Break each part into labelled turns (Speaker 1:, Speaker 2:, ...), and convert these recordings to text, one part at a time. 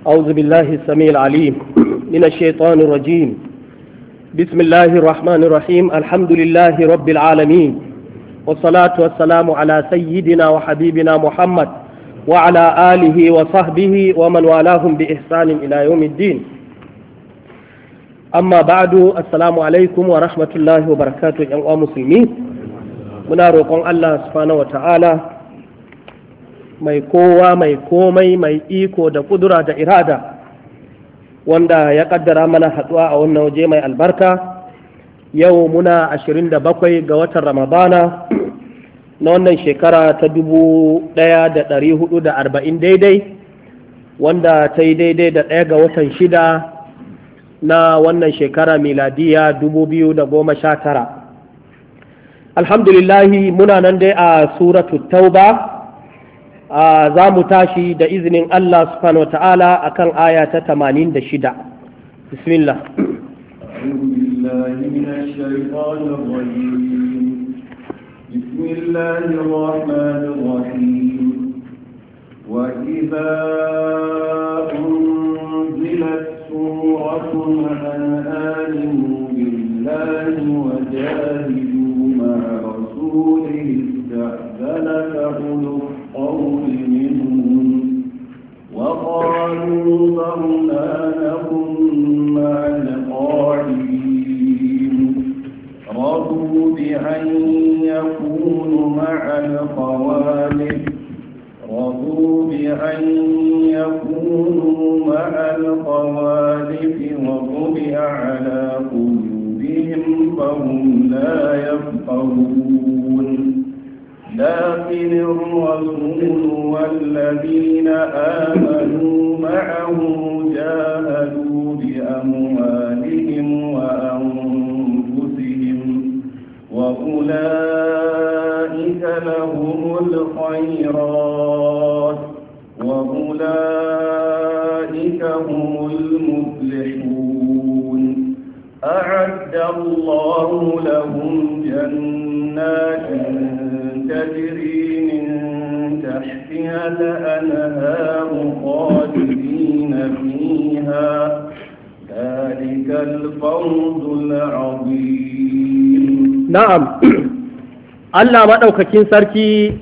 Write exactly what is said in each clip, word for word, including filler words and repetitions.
Speaker 1: أعوذ بالله السميع العليم من الشيطان الرجيم. بسم الله الرحمن الرحيم. الحمد لله رب العالمين، والصلاة والسلام على سيدنا وحبيبنا محمد وعلى آله وصحبه ومن والاهم بإحسان إلى يوم الدين. أما بعد، السلام عليكم ورحمة الله وبركاته. يا مسلمين، muna roƙon Allah subhanahu wa ta'ala mai kowa mai komai mai iko da kudura da irada wanda ya kaddara mana haɗuwa a wannan waje mai albarka. Yau muna ashirin da bakwai ga watan Ramadana na wannan shekara ta dubu ɗaya da ɗari hudu da arba'in daidai, wanda ta yi daidai da ɗaya ga watan shida na wannan shekara miladiya dubu biyu da goma sha tara. Alhamdulillahi, muna nan dai a suratu tauba. za mu tashi da izinin Allah subhanahu wa ta'ala akan aya ta tamanin da shida. Bismillah.
Speaker 2: وَإِذَا أُنزِلَتْ سُورَةٌ أَنْ آمِنُوا بِاللَّهِ وَجَاهِدُوا مَعَ رَسُولِهِ اسْتَأْذَنَكَ أُولُو الطَّوْلِ مِنْهُمْ وَقَالُوا ذَرْنَا نَكُن مَّعَ الْقَاعِدِينَ رَضُوا بِأَن يَكُونُوا مَعَ الْخَوَالِفِ رضوا بأن يكونوا مع الخوالف وطبع على قلوبهم فهم لا يفقهون لكن الرسول والذين آمنوا معه جاهدوا بأموالهم وأنفسهم وأولئك لهم الخيرات وأولئك هم المفلحون أعد الله لهم جنات تجري من تحتها الأنهار خالدين فيها ذلك الفوز العظيم.
Speaker 1: نعم، Allah maɗaukakin sarki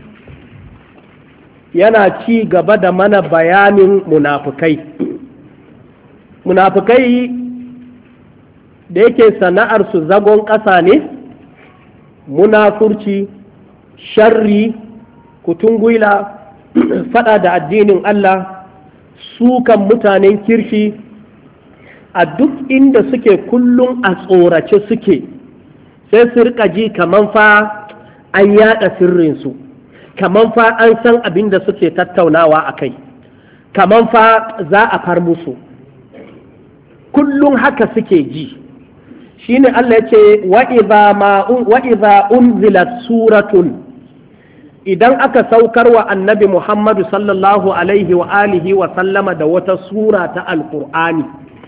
Speaker 1: yana ci gaba da mana bayanin munafukai. Munafukai da yake sana'arsu zagon ƙasa ne, munafurci, sharri, kutungwila, faɗa da addinin Allah, sukan mutanen kirki, a duk inda suke kullum a tsorace suke, sai su rika ji kaman fa an yaɗa sirrinsu, kaman fa an san abin da suke tattaunawa a kai, kaman fa za a far musu, kullum haka suke ji. Shi ne Allah ya ce wa'iza unzilat suratun, idan aka saukar wa annabi Muhammadu sallallahu alaihi wa alihi wa sallama da wata sura ta alƙur'ani,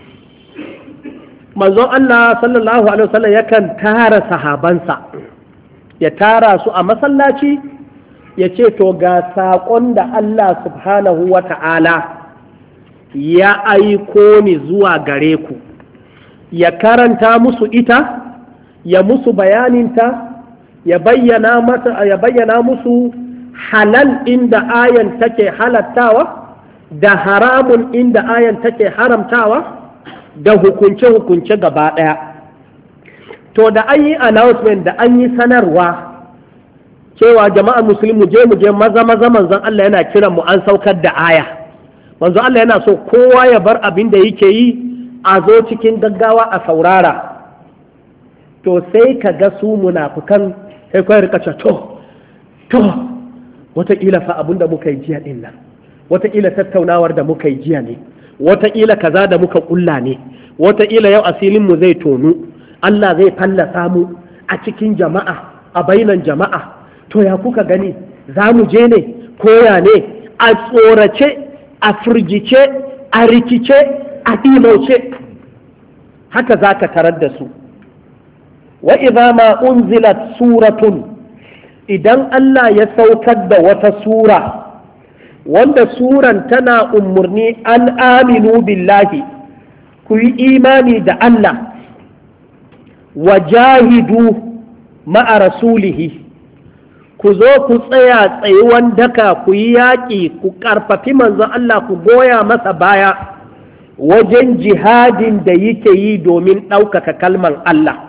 Speaker 1: manzon Allah sallallahu alaihi wa sallam yakan tara sahabansa, ya tara su a masallaci ya ce to ga saƙon da Allah subhanahu wa ta'ala ya aiko ni zuwa gare ku, ya karanta musu ita, ya musu bayaninta, ya bayyana mata, ya bayyana musu halal inda ayan take halattawa da haramun inda ayan take haramtawa da hukunce-hukunce gaba ɗaya. To da an yi announcement, da an yi sanarwa cewa jama'a musulmi mu je mu je maza maza manzon Allah yana kiran mu an saukar da aya, manzon Allah yana so kowa ya bar abin da yake yi a zo cikin gaggawa a saurara. To sai ka ga su munafukan sai kawai rika ce to to wataƙila fa abin da muka yi jiya ɗin nan, wataƙila tattaunawar da muka yi jiya ne, wataƙila kaza da muka ƙulla ne, wataƙila yau asilin mu zai tonu, Allah zai fallasa mu a cikin jama'a, a bainan jama'a. To ya kuka gani, za mu je ne koya ne? A tsorace, a firgice, a rikice, a ɗimauce, haka za ka tarar da su. Wa idza ma unzilat suratun, idan Allah ya saukar da wata sura wanda suran tana umarni an aminu billahi, ku yi imani da Allah, wa jahidu ma'a rasulihi, ku zo ku tsaya tsayuwan daka ku yi yaƙi ku ƙarfafi manzon Allah ku goya masa baya wajen jihadin da yake yi domin ɗaukaka kalman Allah.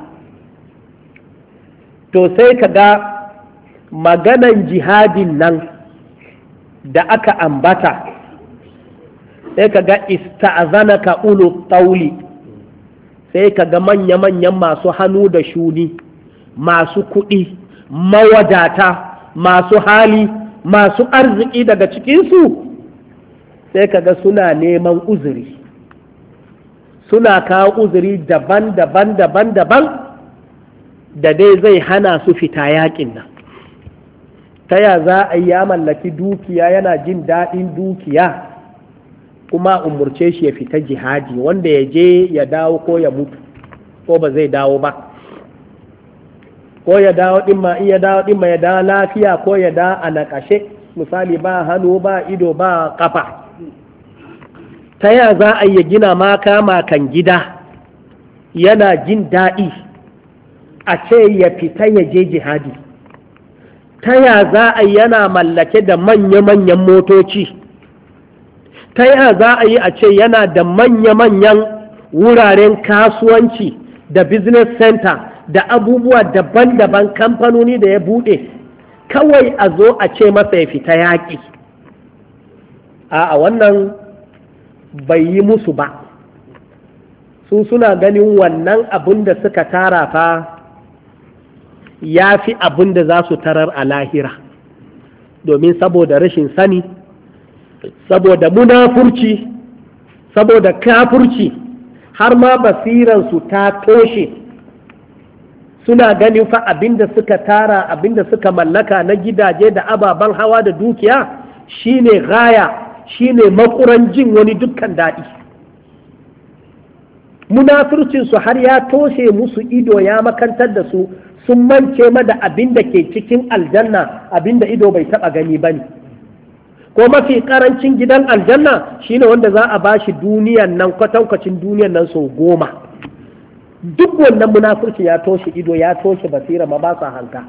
Speaker 1: To sai ka ga maganan jihadin nan da aka ambata, sai ka ga ista'azanaka ulu tauli, sai ka ga manya-manyan masu hannu da shuni, masu kuɗi, mawadata, masu hali, masu arziki daga cikinsu, sai ka ga suna neman uzuri, suna kawo uzuri daban-daban daban-daban da dai zai hana su fita yaƙin nan. Ta ya za a yi ya mallaki dukiya yana jin daɗin dukiya kuma umurce shi ya fita jihadi, wanda ya je ya dawo ko ya mutu ko ba zai dawo ba, ko ya dawo ɗin ma iya dawo ɗin ma ya dawo lafiya ko ya dawo a naƙashe, misali ba hannu ba ido ba ƙafa. Ta ya za a yi ya gina maka makan gida yana jin daɗi a ce ya fita ya je jihadi? Ta ya za a yi yana mallake da manya-manyan motoci? Ta ya za a yi a ce yana da manya-manyan wuraren kasuwanci da business center da abubuwa daban-daban kamfanoni da ya buɗe, kawai a zo a ce masa ya fita yaƙi? A wannan bai yi musu ba. Su suna ganin wannan abin da suka tara fa ya fi abin da za su tarar a lahira, domin saboda rashin sani, saboda munafurci, saboda kafurci, har ma basiransu ta toshe. Suna ganin fa abin da suka tara, abin da suka mallaka na gidaje da ababen hawa da dukiya shine gaya, shine makuran jin wani dukkan daɗi. Munafurcinsu har ya toshe musu ido, ya makantar da su, sun mance ma da abin da ke cikin aljanna, abin da ido bai taba gani ba ne. Ko mafi karancin gidan aljanna shine wanda za a bashi duniyan nan, kwatankwacin duniyan nan sau goma. Duk wannan munafurci ya toshe ido, ya toshe basira, ma ba sa hanka.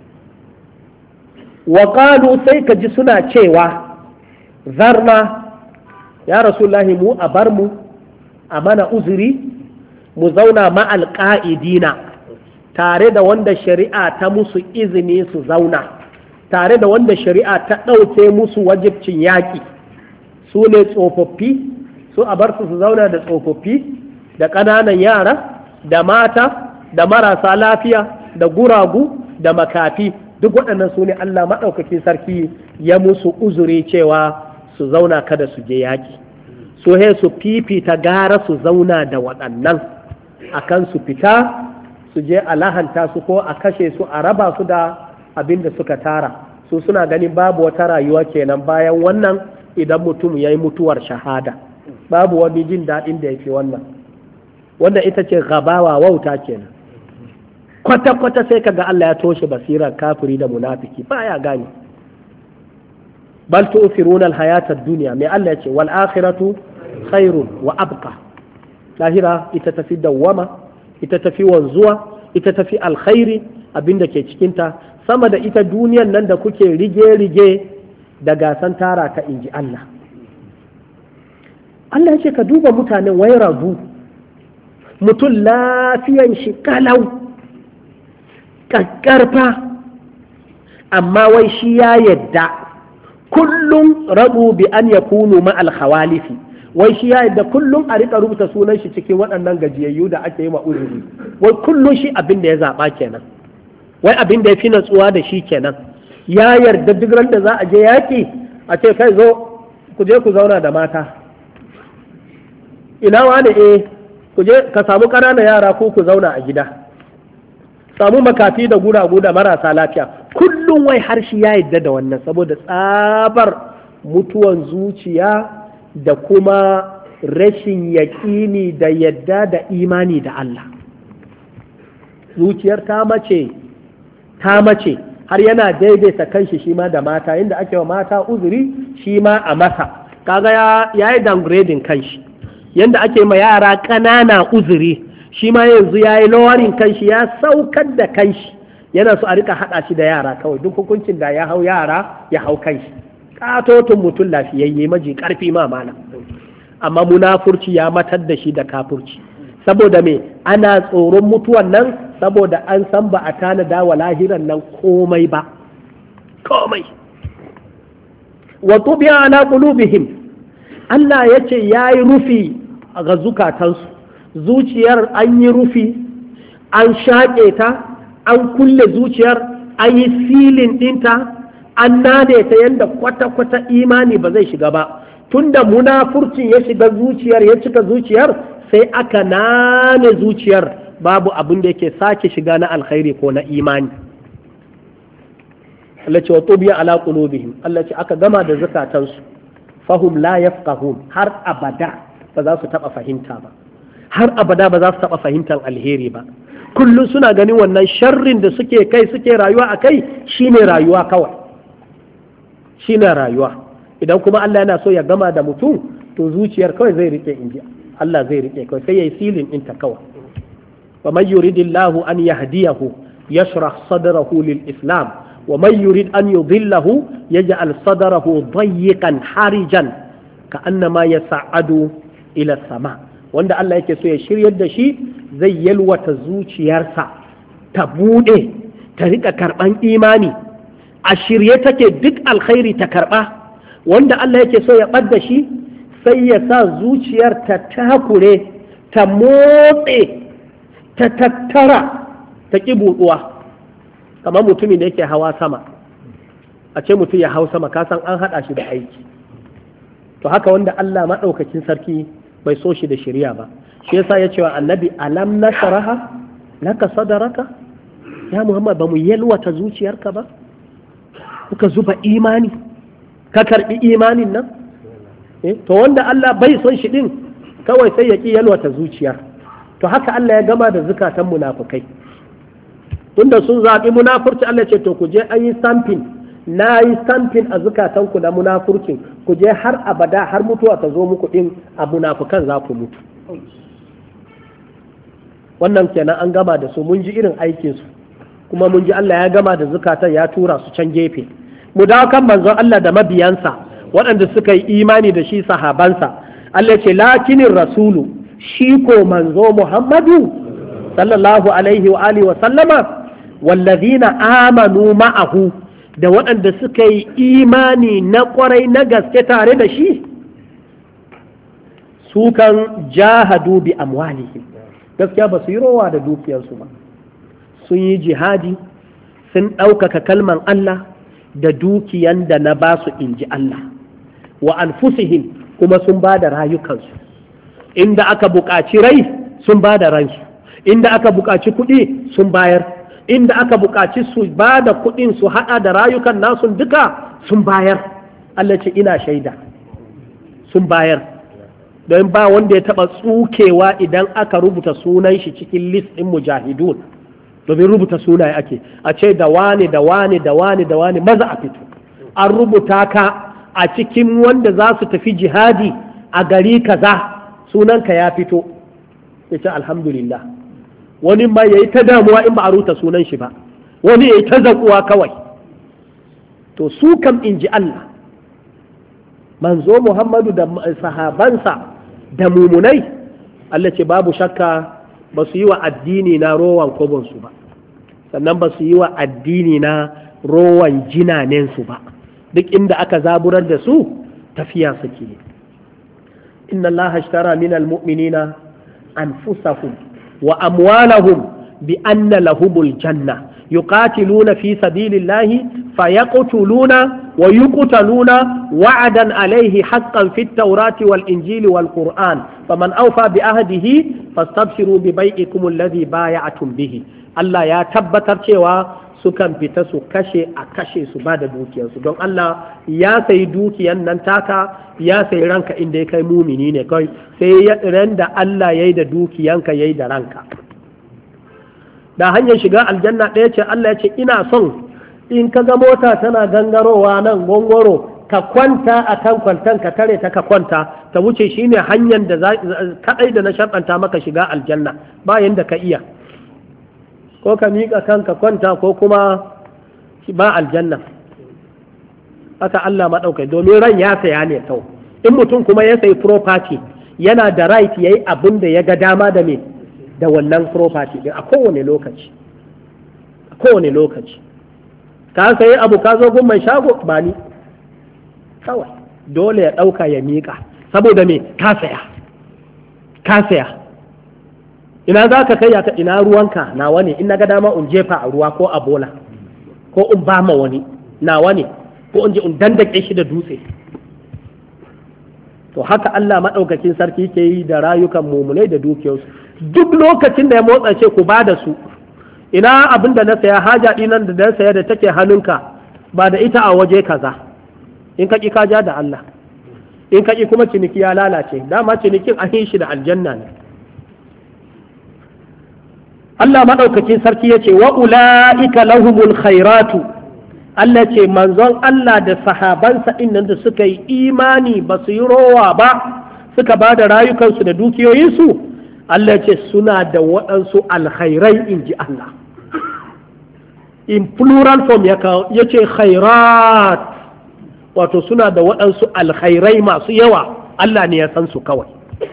Speaker 1: Wa qalu, sai ka ji suna cewa zarna ya rasulullahi, mu a bar mu a mana uzuri, mu zauna ma'al qa'idina, tare da wanda shari'a ta musu izini su zauna, tare da wanda shari'a ta ɗauke musu wajibcin yaƙi, su ne tsofaffi, su a bar su su zauna da tsofaffi, da ƙananan yara, da mata, da marasa lafiya, da guragu, da makafi, duk waɗannan su ne Allah maɗaukakin sarki ya musu uzuri cewa su zauna kada su je yaƙi. Su he su fifita gara su zauna da waɗannan akan su fita su je a lahanta su ko a kashe su, a raba su da abin da suka tara. Su suna ganin babu wata rayuwa kenan bayan wannan, idan mutum ya yi mutuwar shahada babu wani jin daɗin da ya fi wannan. Wanda ita ce gabawa, wauta kenan. Kwata-kwata sai kaga Allah ya toshe basirar kafiri da munafiki, baya gani. Bal tu'thiruna al-hayata ad-dunya, mai Allah ya ce wal akhiratu khairun wa abqa. Lahira ita tafi dawwama, ita tafi wanzuwa, ita tafi alkhairi abinda ke cikinta, sama da ita duniyan nan da kuke rige-rige da gasan tara ta, inji Allah. Allah ya ce ka duba mutanen wai rabu, mutum lafiyan shi kalau, ƙaƙƙarfa, amma wai shi ya yadda kullum rabu bi an yakunu ma'al khawalifi, wai shi ya yadda kullum a rika rubuta sunan shi cikin waɗannan gajiyayyu da ake yi wa uzuri, wai kullum shi abin da ya zaɓa kenan, wai abin da ya fi natsuwa da shi kenan. Ya yarda duk ran da za a je yaƙi a ce kai zo ku je ku zauna da mata, ina wani eh ku je ka samu ƙananan yara ko ku zauna a gida, samu makafi da guragu da marasa lafiya, kullum wai har shi ya yarda da wannan, saboda tsabar mutuwan zuciya da kuma rashin yaƙini da yadda da imani da Allah. Zuciyar ta mace ta mace har yana daidaita kanshi shi ma da mata, inda ake wa mata uzuri shi ma a masa, kaga ya yi downgrading kanshi. Yanda ake ma yara ƙanana uzuri shi ma yanzu ya yi lowering kanshi, ya saukar da kanshi, yana so a rika haɗa shi da yara kawai, duk hukuncin da ya hau yara ya hau kanshi. Katotun mutum lafiyayye maji ƙarfi ma mana, amma munafurci ya matar da shi da kafurci. Saboda me ana tsoron mutuwan nan, saboda an san ba a tanada wa lahiran nan komai ba, komai. Wa tubiya ala qulubihim, Allah ya ce ya yi rufi ga zukatansu, zuciyar an yi rufi, an shaƙe ta, an kulle zuciyar, an yi filin ɗinta, an nane ta yadda kwata-kwata imani ba zai shiga ba. Tunda munafurcin ya shiga zuciyar, ya cika zuciyar, sai aka nane zuciyar, babu abin da yake sake shiga na alkhairi ko na imani. Allah ce wa tubiya ala qulubihim, Allah ce aka gama da zukatansu, fahum la yafqahun, har abada ba za su taba fahimta ba, har abada ba za su taba fahimtar alheri ba. Kullum suna ganin wannan sharrin da suke kai suke rayuwa a kai shine rayuwa kawai, shine rayuwa. Idan kuma Allah yana so ya gama da mutum, to zuciyar kawai zai rike inji Allah zai rike kawai, sai yayi silin ɗinta kawai. wa man yuridillahu an yahdiyahu yashrah sadrahu lil islam wa man yurid an yudhillahu yaj'al sadrahu dayyiqan harijan ka'annama yas'adu ila sama. Wanda Allah yake so ya shiryar da shi zai yalwata zuciyarsa ta bude ta rika karban imani, a shirye take duk alkhairi ta karba. Wanda Allah yake so ya ɓadda shi sai ya sa zuciyar ta takure, ta motse, ta tattara, ta ƙi buɗuwa. Kamar mutumin da yake hawa sama, a ce mutum ya hau sama, kasan an haɗa shi da aiki. To haka wanda Allah maɗaukacin sarki bai so shi da shirya ba, shi yasa ya ce wa annabi alam nashraha laka sadaraka, ya Muhammad ba mu yalwata zuciyarka ba, kuka zuba imani, ka karbi imanin nan. Eh, to wanda Allah bai son shi din kawai sai ya ki yalwata zuciyar. To haka Allah ya gama da zukatan munafukai, tunda sun zaɓi munafurci. Allah ce to ku je an yi stamping, na yi stamping a zukatanku na munafurcin, ku je har abada, har mutuwa ta zo muku din a munafukan za ku mutu. Wannan kenan an gama da su, mun ji irin aikinsu, kuma mun ji Allah ya gama da zukatan ya tura su can gefe. Mu dawo kan manzon Allah da mabiyansa waɗanda suka yi imani da shi, sahabansa. Allah ce lakinin rasulu, shi ko manzo Muhammadu sallallahu alaihi wa alihi wa sallama, wallazina amanu ma'ahu, da waɗanda suka yi imani na ƙwarai na gaske tare da shi, su kan jahadu bi amwalihim, gaskiya ba su yi rowa da dukiyarsu ba, sun yi jihadi, sun ɗaukaka kalman Allah da dukiyan da na ba su inji Allah, wa anfusihim, kuma sun ba da rayukansu. Inda aka buƙaci rai sun ba da ransu, inda aka buƙaci kuɗi sun bayar, inda aka buƙaci su ba da kuɗin su haɗa da rayukan nasu duka sun bayar. Allah ce ina shaida sun bayar, don ba wanda ya taɓa tsukewa idan aka rubuta sunan shi cikin list ɗin mujahidun, domin rubuta sunaye ake, a ce da wane da wane da wane da wane maza a fito, an rubuta ka a cikin wanda za su tafi jihadi a gari kaza, sunanka ya fito, ya ce alhamdulillah. Wani ma ya yi ta damuwa in ba a rubuta sunan shi ba, wani ya yi ta zaƙuwa kawai. To su kam in ji Allah, manzo Muhammadu da sahabansa da mumunai, Allah ce babu shakka ba su yi wa addini na rowan kobonsu ba, sannan ba su yi wa addini na rowan jinanensu ba. Duk inda aka zaburar da su tafiya suke. Inna Allah ashtara min almu'minina anfusahum wa amwalahum bi anna lahumul janna yuqatiluna fi sabilillahi fayaqtuluna wa yuqtaluna wa'adan alayhi haqqan fit tawrati wal injili wal qur'an faman awfa bi ahdihi fastabshiru bi bai'ikum alladhi bay'atum bihi. Allah ya tabbatar cewa sukan fita su kashe a kashe su ba da dukiyarsu, don Allah ya sayi dukiyan nan taka, ya sayi ranka inda ya kai mumini ne kai, sai ya ran da Allah ya yi da dukiyanka ya yi da ranka. Da hanyar shiga aljanna ɗaya ce Allah ya ce ina son in ka ga mota tana gangarowa nan gongoro ka kwanta a kan kwantan ka tare ta ka kwanta ta wuce shine hanyar da kaɗai da na sharɗanta maka shiga aljanna bayan da ka iya ko ka miƙa kanka kwanta ko kuma ba aljanna haka Allah maɗaukai domin ran ya saya ne kawai in mutum kuma ya sayi property yana da right yayi abin da ya ga dama da me da wannan property din a kowane lokaci a kowane lokaci ka sayi abu ka zo gun mai shago ba ni kawai dole ya ɗauka ya miƙa saboda me ka saya ka saya ina za ka kai ka ina ruwanka nawa ne in na ga dama in jefa a ruwa ko a bola ko in ba ma wani nawa ne ko in je in dandake shi da dutse to haka Allah maɗaukakin sarki ke yi da rayukan mumunai da dukiyarsu duk lokacin da ya motsa ce ku ba da su ina abin da na saya haja ɗinan da na saya da take hannunka ba da ita a waje kaza in ka ƙi ka ja da Allah in ka ƙi kuma ciniki ya lalace dama cinikin an yi shi da aljanna ne Allah maɗaukakin sarki ya ce wa ula'ika lahumul khairatu Allah ce manzon Allah da sahabansa innan da suka yi imani ba su yi rowa ba suka ba da rayukansu da dukiyoyinsu Allah ce suna da waɗansu alkhairai in ji Allah in plural form ya ce khairat wato suna da waɗansu alkhairai masu yawa Allah ne ya san su kawai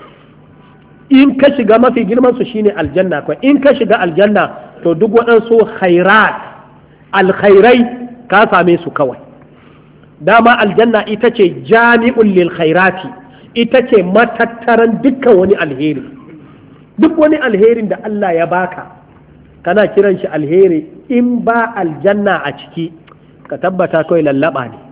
Speaker 1: in ka shiga mafi girman su shine aljanna kawai in ka shiga aljanna to duk waɗansu khairat alkhairai ka same su kawai dama aljanna ita ce jami'un lil khairati ita ce matattaran dukkan wani alheri duk wani alherin da Allah ya baka kana kiran shi alheri in ba aljanna a ciki ka tabbata kawai lallaba ne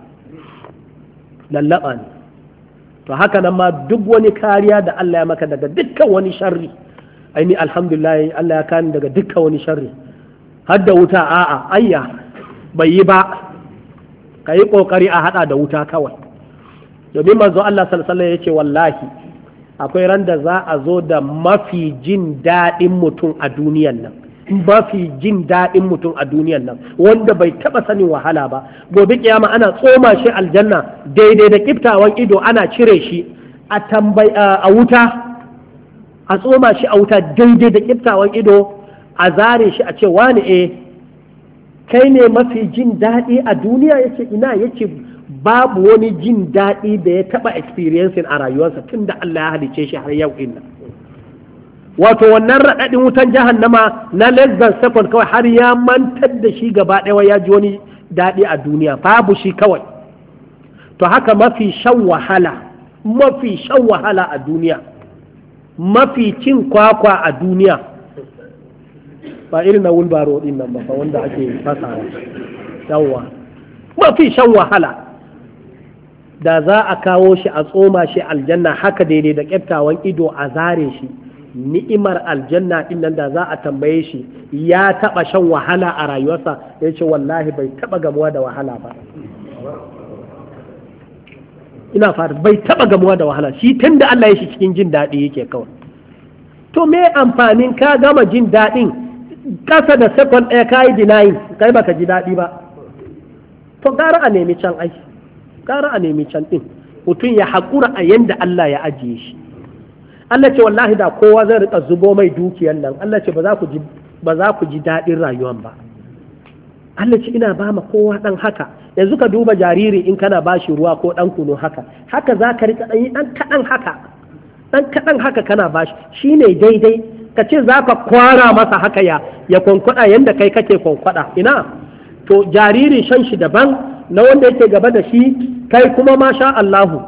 Speaker 1: lallaba ne to haka nan ma duk wani kariya da Allah ya maka daga dukkan wani sharri aini alhamdulillah Allah ya kani daga dukkan wani sharri har da wuta a'a ayya bai yi ba ka yi ƙoƙari a haɗa da wuta kawai domin manzo Allah sallallahu ya ce wallahi akwai ran da za a zo da mafi jin daɗin mutum a duniyan nan mafi jin daɗin mutum a duniyan nan wanda bai taɓa sanin wahala ba gobe kiyama ana tsoma shi aljanna daidai da kiftawan ido ana cire shi a tambayi a wuta a tsoma shi a wuta daidai da kiftawan ido a zare shi a ce wani eh kai ne mafi jin daɗi a duniya yace ina yace babu wani jin daɗi da ya taɓa experiencing a rayuwarsa tun da Allah ya halice shi har yau inna wato wannan raɗaɗin wutan jahannama na less than second kawai har ya mantar da shi gaba ɗaya ya ji wani daɗi a duniya babu shi kawai to haka mafi shan wahala mafi shan wahala a duniya mafi cin kwakwa a duniya ba irin na wulbaro din nan ba wanda ake fasawa yawwa mafi shan wahala da za a kawo shi a tsoma shi aljanna haka daidai da kyaftawan ido a zare shi ni'imar aljanna din nan da za a tambaye shi ya taba shan wahala a rayuwarsa ya ce wallahi bai taba gamuwa da wahala ba ina fara bai taba gamuwa da wahala shi tunda Allah ya shi cikin jin daɗi yake kawai to me amfanin ka gama jin daɗin kasa da second ɗaya ka yi denying kai baka ji daɗi ba to gara a nemi can ai gara a nemi can ɗin mutum ya haƙura a yanda Allah ya ajiye shi Allah ce wallahi da kowa zai rika zubo mai dukiyar nan Allah ce ba za ku ji ba za ku ji daɗin rayuwan ba Allah ce ina ba ma kowa ɗan haka yanzu ka duba jariri in kana ba shi ruwa ko ɗan kunu haka haka za ka rika ɗan yi ɗan kaɗan haka ɗan kaɗan haka kana ba shi shi ne daidai ka ce za ka kwara masa haka ya ya kwankwada yadda kai kake kwankwada ina to jariri shan shi daban na wanda yake gaba da shi kai kuma masha Allahu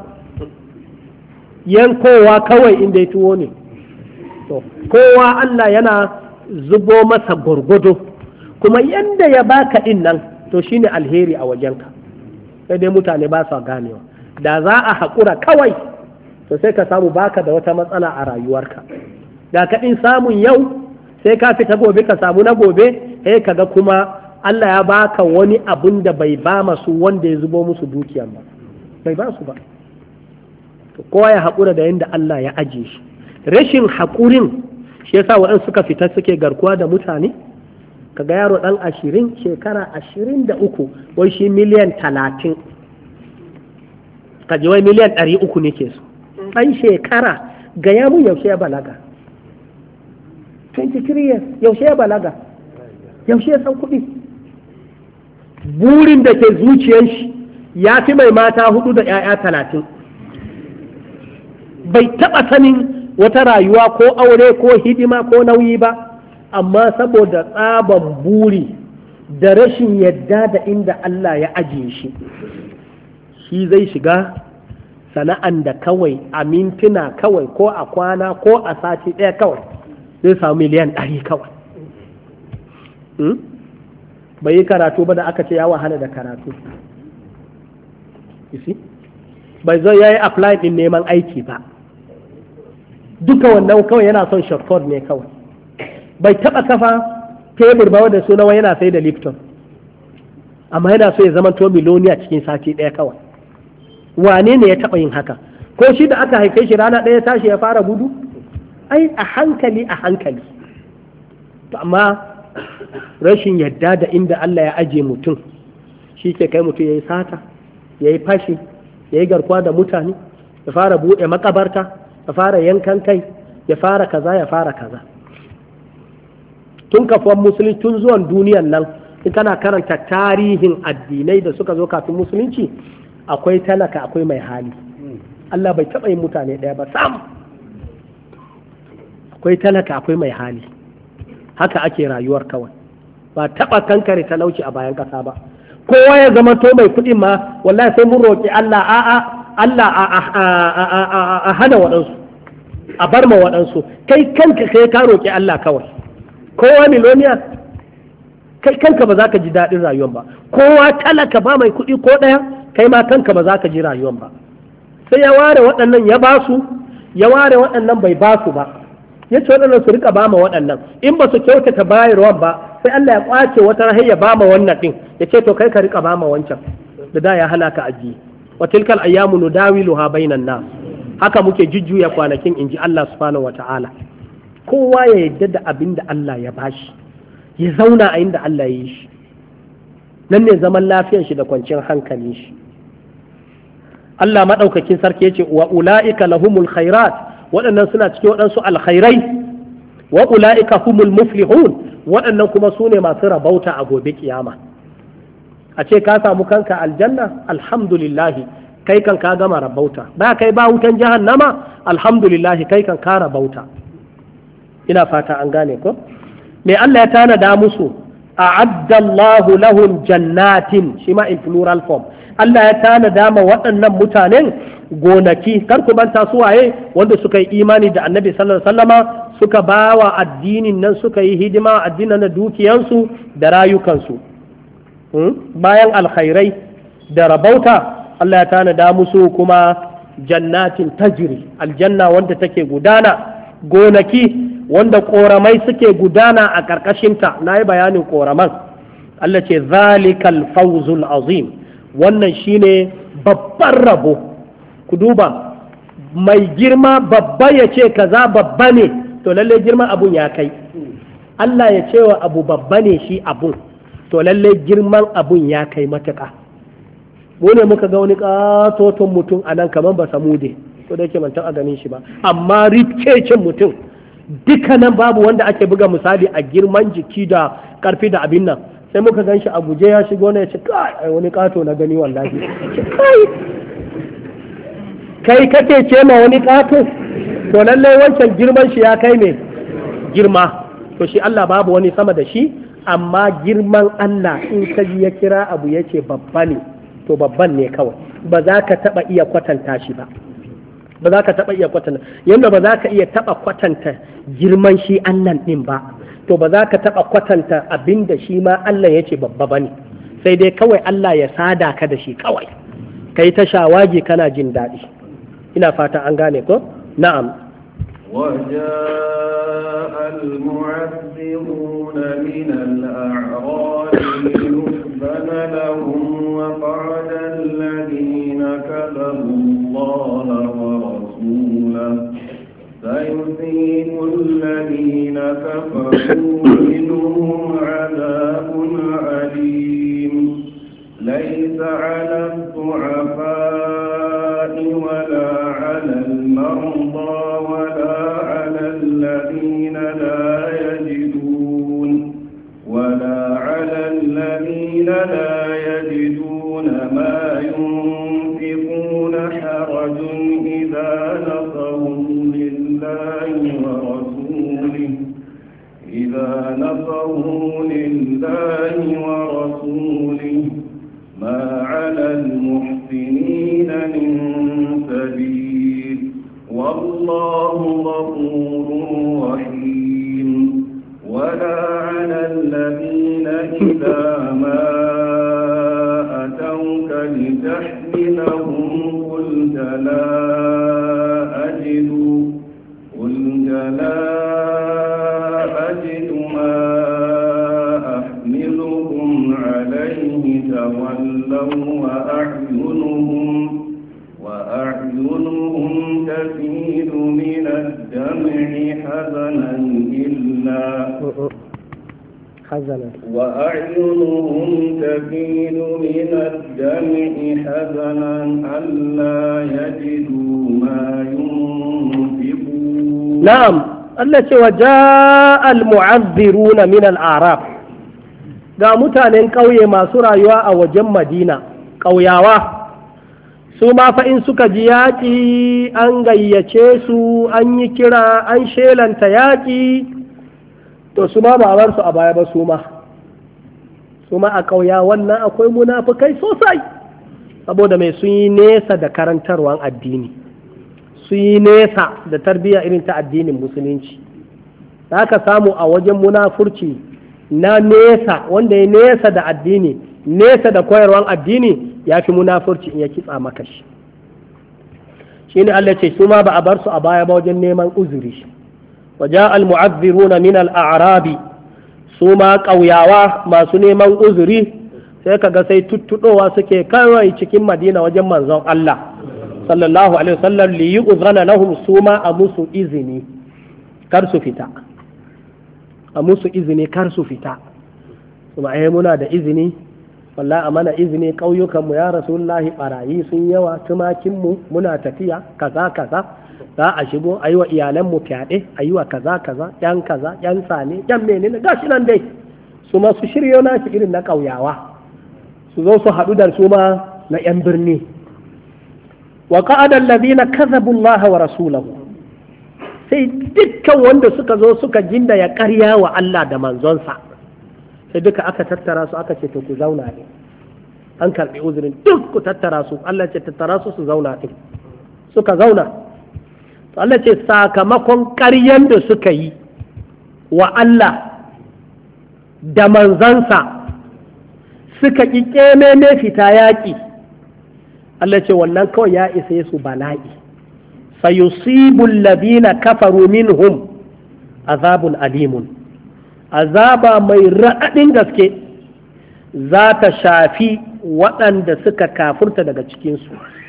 Speaker 1: yankowa kawai inda ya tuwo ne to kowa Allah yana zubo masa gwargwado kuma yanda ya baka din nan to shine alheri a wajenka sai dai mutane ba su ganewa da za a haƙura kawai to sai ka samu baka da wata matsala a rayuwarka da kaɗin samun yau sai ka fita gobe ka samu na gobe sai kaga kuma Allah ya baka wani abun da bai ba masu wanda ya zubo musu dukiyan ba bai ba su ba to kowa ya haƙura da yadda Allah ya ajiye shi rashin haƙurin shi yasa waɗansu suka fita suke garkuwa da mutane kaga yaro ɗan ashirin shekara ashirin da uku wai shi miliyan talatin kaji wai miliyan ɗari uku ne ke so ɗan shekara ga ya mun yaushe ya balaga twenty-three years yaushe ya balaga yaushe ya san kuɗi burin da ke zuciyar shi ya fi mai mata hudu da 'ya'ya talatin bai taɓa sanin wata rayuwa ko aure ko hidima ko nauyi ba amma saboda tsaban buri da rashin yadda da inda Allah ya ajiye shi shi zai shiga sana'an da kawai a mintuna kawai ko a kwana ko a sati ɗaya kawai zai samu miliyan ɗari kawai bai yi karatu ba da aka ce ya wahala da karatu bai zo ya yi apply ɗin neman aiki ba duka wannan kawai yana son shortcut ne kawai bai taɓa kafa tebur ba wanda suna wani yana sai da Lipton amma yana so ya zama to miloniya cikin sati ɗaya kawai wane ne ya taɓa yin haka ko shi da aka haife shi rana ɗaya tashi ya fara gudu ai a hankali a hankali to amma rashin yadda da inda Allah ya aje mutum shi ke kai mutum ya yi sata ya yi fashi ya yi garkuwa da mutane ya fara buɗe makabarta ya fara yankan kai ya fara kaza ya fara kaza tun kafuwan musulunci tun zuwan duniyan nan in kana karanta tarihin addinai da suka zo kafin musulunci akwai talaka akwai mai hali Allah bai taɓa yin mutane ɗaya ba sam akwai talaka akwai mai hali haka ake rayuwar kawai ba taɓa kankare talauci a bayan ƙasa ba kowa ya zama to mai kuɗin ma wallahi sai mun roƙi Allah a'a Allah a hana waɗansu a bar ma waɗansu kai kanka kai ka roƙi Allah kawai kowa miloniya kai kanka ba za ka ji daɗin rayuwan ba kowa talaka ba mai kuɗi ko ɗaya kai ma kanka ba za ka ji rayuwan ba sai ya ware waɗannan ya ba su ya ware waɗannan bai ba su ba ya ce waɗannan su rika ba ma waɗannan in ba su kyautata bayarwan ba sai Allah ya kwace wata rahai ya ba ma wannan ɗin ya ce to kai ka rika ba ma wancan da da ya hana ka ajiye wa tilkal ayyamu nudawiluha bainan nas haka muke jujjuya kwanakin inji Allah subhanahu wata'ala kowa ya yadda da abin da Allah ya bashi ya zauna a inda Allah ya yi shi nan ne zaman lafiyar shi da kwanciyar hankalin shi Allah madaukakin sarki yace wa ulaika lahumul khairat waɗannan suna cikin waɗansu alkhairai wa ulaika humul muflihun waɗannan kuma su ne masu rabauta a gobe kiyama a ce ka samu kanka aljanna alhamdulillahi kai kan ka gama rabauta ba kai ba wutan jahannama alhamdulillahi kai kan ka rabauta ina fata an gane ko me Allah ya tanada musu a'adda Allahu lahum jannatin shi ma in plural form Allah ya tanada ma waɗannan mutanen gonaki kar ku manta su waye wanda suka yi imani da Annabi sallallahu alaihi wasallama suka bawa addinin nan suka yi hidima addinin na dukiyansu da rayukansu bayan alkhairai da rabauta Allah ya tanada musu kuma jannatin tajri aljanna wanda take gudana gonaki wanda koramai suke gudana a ƙarƙashinta na yi bayanin koraman Allah ce zalikal fawzul azim wannan shine babban rabo ku duba mai girma babba ya ce kaza babba ne to lalle girman abun ya kai Allah ya ce wa abu babba ne shi abun to lalle girman abun ya kai matuƙa mu ne muka ga wani ƙatoton mutum a nan kamar ba samude ko da yake ban taɓa ganin shi ba amma rikicin mutum duka nan babu wanda ake buga misali a girman jiki da karfi da abin nan sai muka gan shi a guje ya shigo na ya ce kai wani kato na gani wallahi kai kai kake ce ma wani kato to lallai wancan girman shi ya kai ne girma to shi Allah babu wani sama da shi amma girman Allah in ka ji ya kira abu ya ce babba ne to babban ne kawai ba za ka taba iya kwatanta shi ba ba za ka taɓa iya kwatanta yadda ba za ka iya taɓa kwatanta girman shi Allah ɗin ba to ba za ka taɓa kwatanta abin da shi ma Allah ya ce babba ba ne sai dai kawai Allah ya sada ka da shi kawai ka yi ta shawagi kana jin daɗi ina fata an gane ko na'am
Speaker 2: وجاء المعذرون من الأعراب ليؤذن لهم وقعد الذين كذبوا الله ورسوله سيصيب الذين كفروا منهم عذاب أليم ليس على الضعفاء ولا على المرضى ولا على الذين لا يجدون ولا على الذين لا يجدون ما ينفقون حرج إذا نصروا لله ورسوله إذا نصروا لله ورسوله ما على المحسنين من سبيل والله غفور رحيم ولا على الذين إذا ما أتوك لتحملهم قلت لا أجد قلت لا أجد ما أحملكم عليه تولوا وأعينهم وأعينهم تفيض من الدمع حزنا إلا
Speaker 1: حزنا
Speaker 2: وأعينهم تفيض من الدمع حزنا ألا يجدوا ما ينفقون.
Speaker 1: نعم التي وجاء المعذرون من الأعراب ga mutanen ƙauye masu rayuwa a wajen Madina ƙauyawa su ma fa in suka ji yaƙi an gayyace su an yi kira an shelanta yaƙi to su ma ba bar su a baya ba su ma su ma a ƙauya wannan akwai munafukai sosai saboda mai sun yi nesa da karantarwan addini sun yi nesa da tarbiyya irin ta addinin musulunci za ka samu a wajen munafurci na nesa wanda ya nesa da addini nesa da koyarwan addini ya fi munafurci in ya kitsa maka shi shine Allah ce su ma ba a bar su a baya ba wajen neman uzuri waja al-mu'azziruna min al-a'rabi su ma ƙauyawa masu neman uzuri sai kaga sai tuttuɗowa suke kawai cikin Madina wajen manzon Allah sallallahu alaihi wasallam li yu'zana lahum su ma a musu izini kar su fita a musu izini kar su fita kuma ai muna da izini wallahi a mana izini ƙauyukan mu ya rasulullahi barayi sun yawa tumakin mu muna tafiya kaza kaza za a shigo ayi wa iyalan mu fyaɗe ayi wa kaza kaza yan kaza yan sane yan menene gashi nan dai su ma su shiryo na shi irin na ƙauyawa su zo su haɗu da su ma na yan birni wa qa'ada alladhina kadhabu Allah wa rasulahu sai dukkan wanda suka zo suka ginda ya ƙarya wa Allah da manzonsa sai duka aka tattara su aka ce to ku zauna ne an karɓi uzurin duk ku tattara su Allah ce tattara su su zauna ɗin suka zauna to Allah ce sakamakon ƙaryan da suka yi wa Allah da manzansa suka ƙi ƙememe fita yaƙi Allah ce wannan kawai ya isa su bala'i فيصيب الذين كفروا منهم عذاب أليم عذاب mai raɗaɗin gaske za ta shafi waɗanda suka kafurta daga cikinsu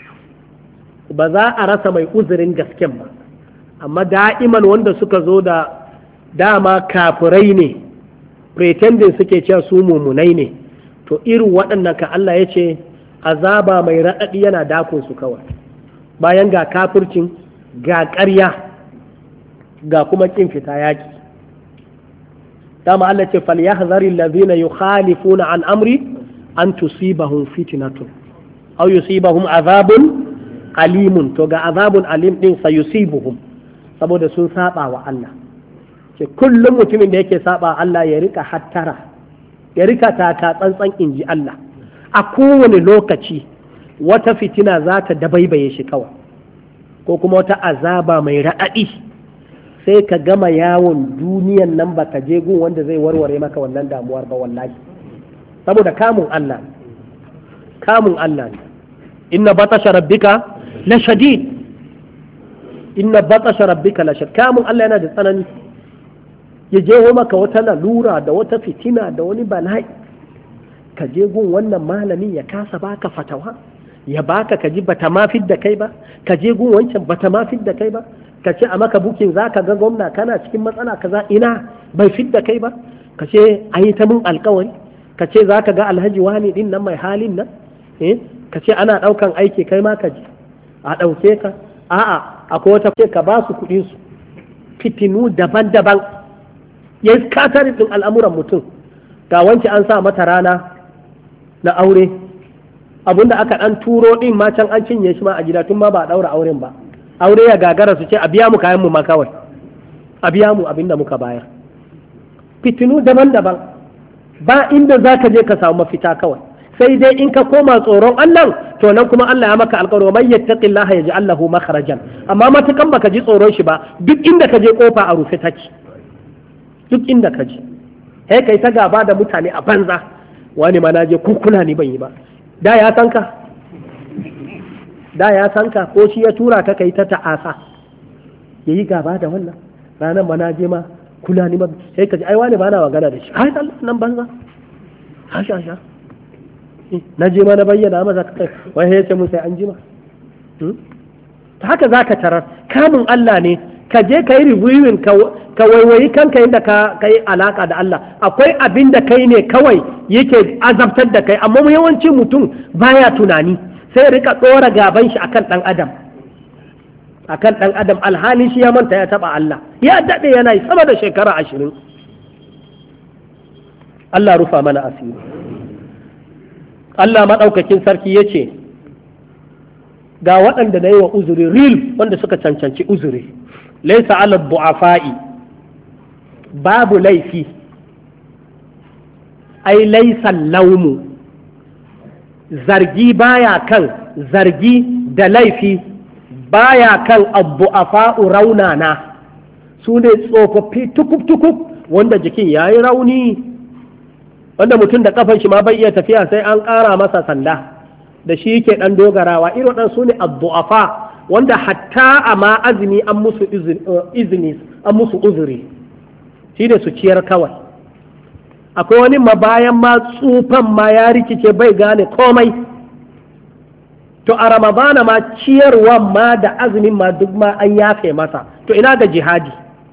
Speaker 1: ba za a rasa mai uzurin gasken ba amma da'iman wanda suka zo da dama kafirai ne pretending suke cewa su mumunai ne to irin waɗannan ka Allah ya ce azaba mai raɗaɗi yana dakon su kawai bayan ga kafircin ga ƙarya ga kuma ƙin fita yaƙi dama Allah ce falyahzari allazina yukhalifuna an amri an tusibahum fitnatun aw yusibahum azabun alimun to ga azabun alim din sayusibuhum saboda sun saba wa Allah ce kullum mutumin da yake saba Allah ya rika hattara ya rika taka tsantsan inji Allah a kowane lokaci wata fitina za ta dabaibaye shi kawai ko kuma wata azaba mai raɗaɗi sai ka gama yawon duniyan nan ba ka je gun wanda zai warware maka wannan damuwar ba wallahi saboda kamun Allah kamun Allah ne inna batasha rabbika la shadid inna batasha rabbika la shadid kamun Allah yana da tsanani ya je maka wata lalura da wata fitina da wani bala'i ka je gun wannan malamin ya kasa baka fatawa ya baka ka ji bata ma da kai ba ka je gun wancan bata ma da kai ba ka ce a maka bukin za ka ga gwamna kana cikin matsala kaza ina bai fidda kai ba, ka ce a yi ta mun alkawari, ka ce za ka ga alhaji wani din nan mai halin nan, eh ka ce ana ɗaukan aiki kai ma ka ji a ɗauke ka, a'a akwai wata ce ka ba su kuɗin su fitinu daban-daban ya yi katarin ɗin al'amuran mutum. Ga wance an sa mata rana na aure, abinda aka ɗan turo ɗin ma can an cinye shi ma a gida tun ma ba a ɗaura auren ba, aure ya gagara su ce a biya mu kayan mu ma kawai, a biya mu abinda muka bayar. Fitinu daban-daban ba inda za ka je ka samu mafita kawai, sai dai in ka koma tsoron Allah to nan kuma Allah ya maka alƙawari man yattaqillaha yaj'al lahu makhrajan, amma matukan baka ji tsoron shi ba duk inda ka je kofa a rufe take, duk inda ka je sai kai ta gaba da mutane a banza, wani ma na je kukuna ni ban yi ba, da ya san ka da ya san ka ko shi ya tura ka kai ta ta'asa yayi gaba da wannan ranar ma na je ma kula ni ba, sai ka ji ai wani ba na magana da shi, ai Allah nan banza ha sha sha na je ma na bayyana masa kai wai ya ce mun sai an jima. Ta haka zaka tarar kamun Allah ne ka je ka yi reviewing ka waiwayi kanka inda ka yi alaka da Allah, akwai abin da kai ne kawai yake azabtar da kai, amma yawanci mutum baya tunani sai rika tsora gaban shi akan dan adam akan dan adam alhali shi ya manta ya taba Allah, ya dade yana yi sama da shekara ashirin. Allah rufa mana asiri. Allah maɗaukakin sarki ya ce ga waɗanda na yi wa uzuri real wanda suka cancanci uzuri, laisa ala bu'afa'i babu laifi, ai laisa laumu zargi baya kan zargi da laifi baya kan abbu'afa'u raunana, su ne tsofaffi tukub-tukub wanda jikin ya yi rauni, wanda mutum da kafan shi ma bai iya tafiya sai an ƙara masa sanda da shi yake ɗan dogarawa, irin waɗansu su ne abdu'afa wanda hatta a ma azumi an musu izini an musu uzuri shi da su ciyar kawai. Akwai wani ma bayan ma tsufan ma ya rikice bai gane komai, to a ramadana ma ciyarwan ma da azumin ma duk ma an yafe masa, to ina ga jihadi?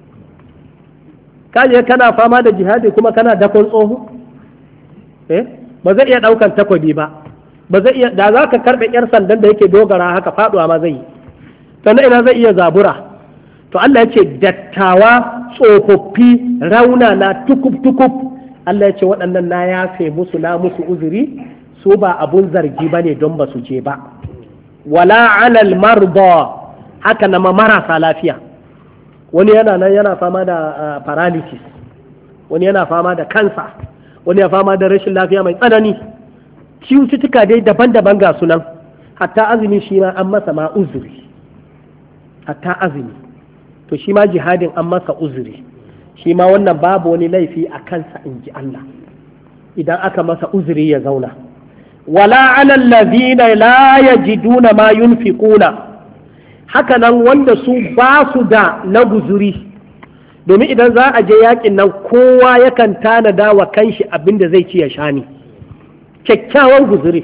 Speaker 1: Kaje kana fama da jihadi kuma kana dakon tsoho? Eh? Ba zai iya ɗaukan takobi ba, ba zai iya, da za ka karɓe ƴar sandan da yake dogara haka faɗuwa ma zai yi, sannan ina zai iya zabura. To Allah ya ce dattawa tsofaffi raunana tukub-tukub, Allah ya ce waɗannan na yafe musu na musu uzuri, su ba abun zargi ba ne don ba su je ba. Wala alal marda, haka na marasa lafiya, wani yana nan yana fama da uh, paralysis, wani yana fama da kansa, wani ya fama da rashin lafiya mai tsanani, cututtuka dai daban-daban ga sunan, hatta azumi shi ma an masa ma uzuri, hatta azumi to shi ma jihadin an masa uzuri, shi ma wannan babu wani laifi a kansa in ji Allah idan aka masa uzuri ya zauna. Wala alal ladina la yajiduna ma yunfiquna, haka nan wanda su ba su da na guzuri, domin idan za a je yakin nan kowa yakan tanada wa kanshi abin da zai ci ya sha ne, kyakkyawan guzuri.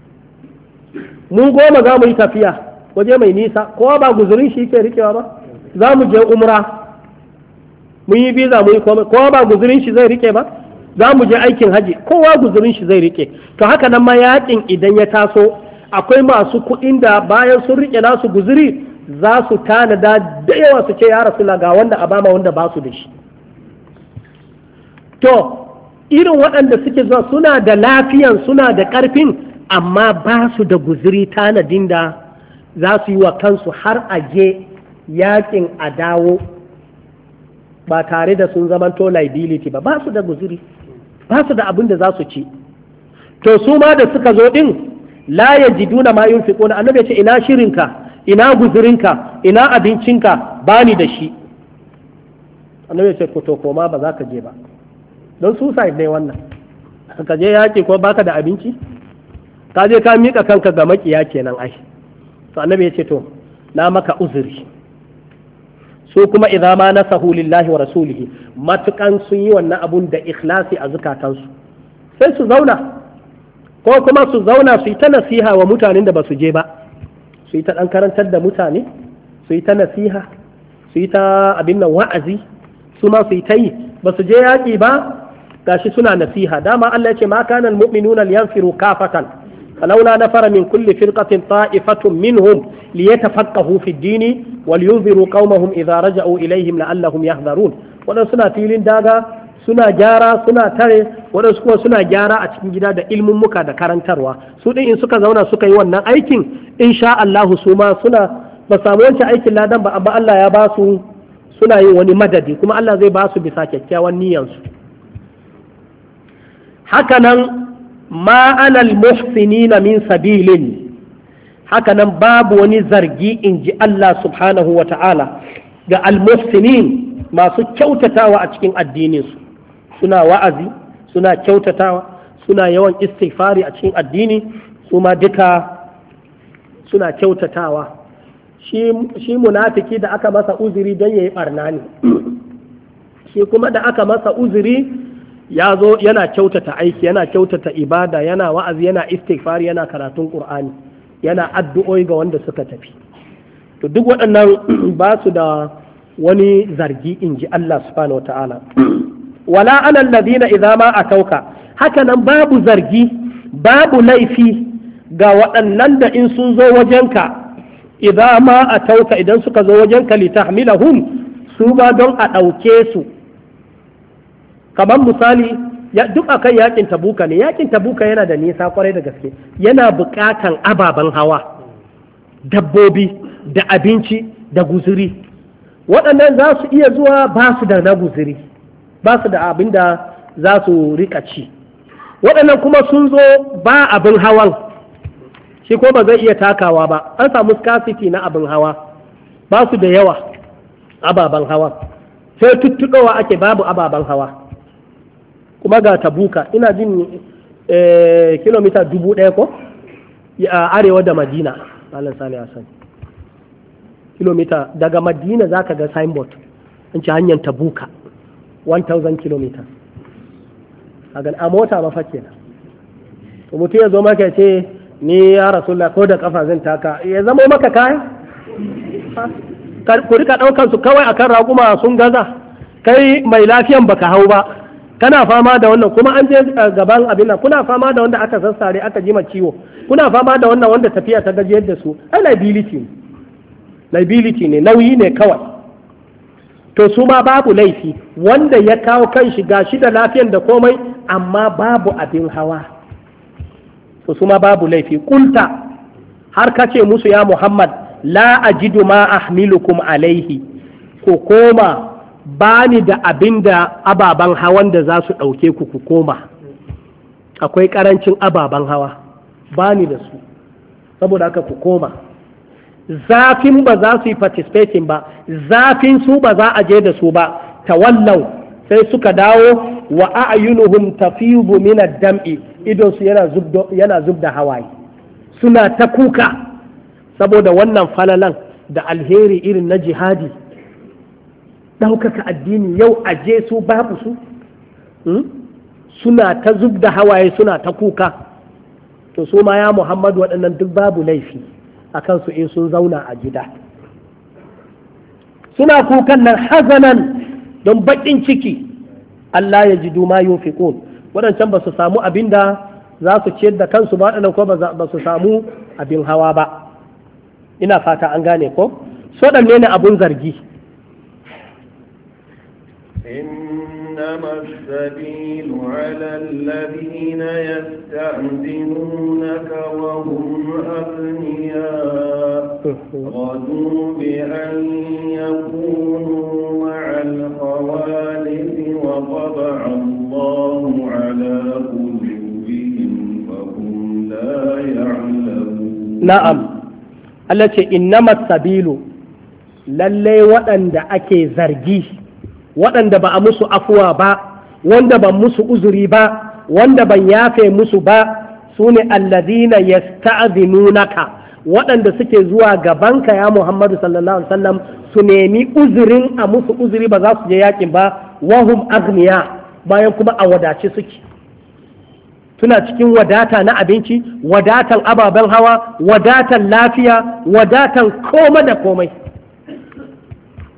Speaker 1: Mu goma za mu yi tafiya waje mai nisa, kowa ba guzurin shi ke rikewa ba, za mu je umra mun yi biza mu yi komai, kowa ba guzurin shi zai rike ba, za mu je aikin haji kowa guzurin shi zai rike. To haka nan ma yakin idan ya taso akwai masu kuɗin da bayan sun rike nasu guzuri za su tanada da yawa su ce ya rasu ga wanda a bama wanda ba su da shi. To irin waɗanda suke zuwa suna da lafiyan suna da ƙarfin amma ba su da guzuri tanadin da za su yi wa kansu har a je yakin a dawo ba tare da sun zamanto liability ba, ba su da guzuri, ba su da abin da za su ci. To su ma da suka zo ɗin la yajiduna ma yunfiquna, annabi ya ce ina shirinka, ina guzurinka, ina abincinka, bani da shi. Annabi ya ce ko to koma ba za ka je ba, don suicide ne wannan, ka je yaƙi ko baka da abinci, ka je ka miƙa kanka ga maƙiya kenan ai. To annabi ya ce to na maka uzuri. Su kuma idza ma nasahu lillahi wa rasulihi, matukan sun yi wannan abun da ikhlasi a zukatansu sai su zauna, ko kuma su zauna su yi ta nasiha wa mutanen da ba su je ba, su yi ta ɗan karantar da mutane, su yi ta nasiha su yi ta abin nan wa'azi su ma su yi ta yi ba su je yaƙi ba gashi suna nasiha dama Allah ya ce ma kana almu'minuna liyanfiru kafatan falawla nafara min kulli firqatin ta'ifatun minhum liyatafaqahu fi ad-din waliyunziru qaumahum idza raja'u ilayhim la'allahum yahdharun wadan suna filin daga suna gyara suna tare wadansu kuma suna gyara a cikin gida da ilmin muka da karantarwa su din in suka zauna suka yi wannan aikin insha Allah su ma suna ba samu wancan aikin ladan ba amma Allah ya ba su suna yin wani madadi kuma Allah zai ba su bisa kyakkyawan niyyansu hakanan ma anal muhsinina min sabilin hakanan babu wani zargi in ji Allah subhanahu wa ta'ala ga al-muhsinin masu kyautatawa a cikin addininsu suna wa'azi suna kyautatawa suna yawan istighfari a cikin addini su ma duka suna kyautatawa shi, shi munafiki da aka masa uzuri don ya yi barna ne shi kuma da aka masa uzuri ya zo yana kyautata aiki yana kyautata ibada yana wa'azi yana istighfar yana karatun qur'ani yana addu'o'i ga wanda suka tafi to duk waɗannan ba su da wani zargi in ji Allah subhanahu wata'ala wala ala alladhina idza ma atauka haka nan babu zargi babu laifi ga waɗannan da in sun zo wajenka idza ma atauka idan suka zo wajenka litahmilahum su ba don a ɗauke su kamar misali duk akan yakin tabuka ne yakin tabuka yana da nisa kwarai da gaske yana buƙatan ababen hawa dabbobi da abinci da guzuri waɗannan za su iya zuwa ba su da na guzuri ba su da abin da za su rika ci waɗannan kuma sun zo ba abin hawan shi ko ba zai iya takawa ba an samu scarcity na abin hawa ba su da yawa ababen hawa sai tuttuɗowa ake babu ababen hawa kuma ga tabuka ina jin eh, kilomita dubu ɗaya ko a arewa da madina malam sani hassan kilomita daga madina za ka ga signboard in ci hanyar tabuka one thousand kilometers a mota mafa kenan to mutum ya zo maka ce ni ya rasulullah ko da kafa zan taka ya zama maka kaya ku rika ɗaukan su kawai akan raƙuma sun gaza kai mai lafiyan baka hau ba kana fama da wannan kuma an je gaban abin nan kuna fama da wanda aka sassare aka jima ciwo kuna fama da wannan wanda tafiya ta gajiyar da su ai liability ne liability ne nauyi ne kawai to su ma babu laifi wanda ya kawo kan shi gashi da lafiyan da komai amma babu abin hawa to su ma babu laifi kulta har kace musu ya Muhammad la ajidu ma ahmilukum alaihi ko koma bani da abin da ababen hawan da za su ɗauke ku ku koma akwai ƙarancin ababen hawa bani da su saboda haka ku koma zafin ba za su yi participating ba zafin su ba za a je da su ba tawallau sai suka dawo wa a'yunuhum tafidu min ad-dam'i idon su yana zubdo yana zubda hawaye suna ta kuka saboda wannan falalan da alheri irin na jihadi ɗaukaka addini yau aje su babu su suna ta zubda hawaye suna ta kuka to su ma ya Muhammadu waɗannan duk babu laifi a kansu in sun zauna a gida suna kukan nan hazanan don baƙin ciki Allah ya ji duma yunfiqun waɗancan ba su samu abin da za su ciyar da kansu ba waɗannan ko ba su samu abin hawa ba ina fata an gane ko so ɗanne ne abun zargi
Speaker 2: إنما السبيل على الذين يستأذنونك وهم أغنياء رضوا بأن يكونوا مع الخوالف وطبع الله على قلوبهم فهم لا يعلمون
Speaker 1: نعم التي إنما السبيل للي وأن أكي زرجي waɗanda ba a musu afuwa ba wanda ban musu uzuri ba wanda ban yafe musu ba su ne alladhina yasta'dhinunaka waɗanda suke zuwa gabanka ya Muhammadu sallallahu alaihi wasallam su nemi uzurin a musu uzuri ba za su je yakin ba wahum agniya bayan kuma a wadace suke suna cikin wadata na abinci wadatan ababen hawa wadatan lafiya wadatan komai da komai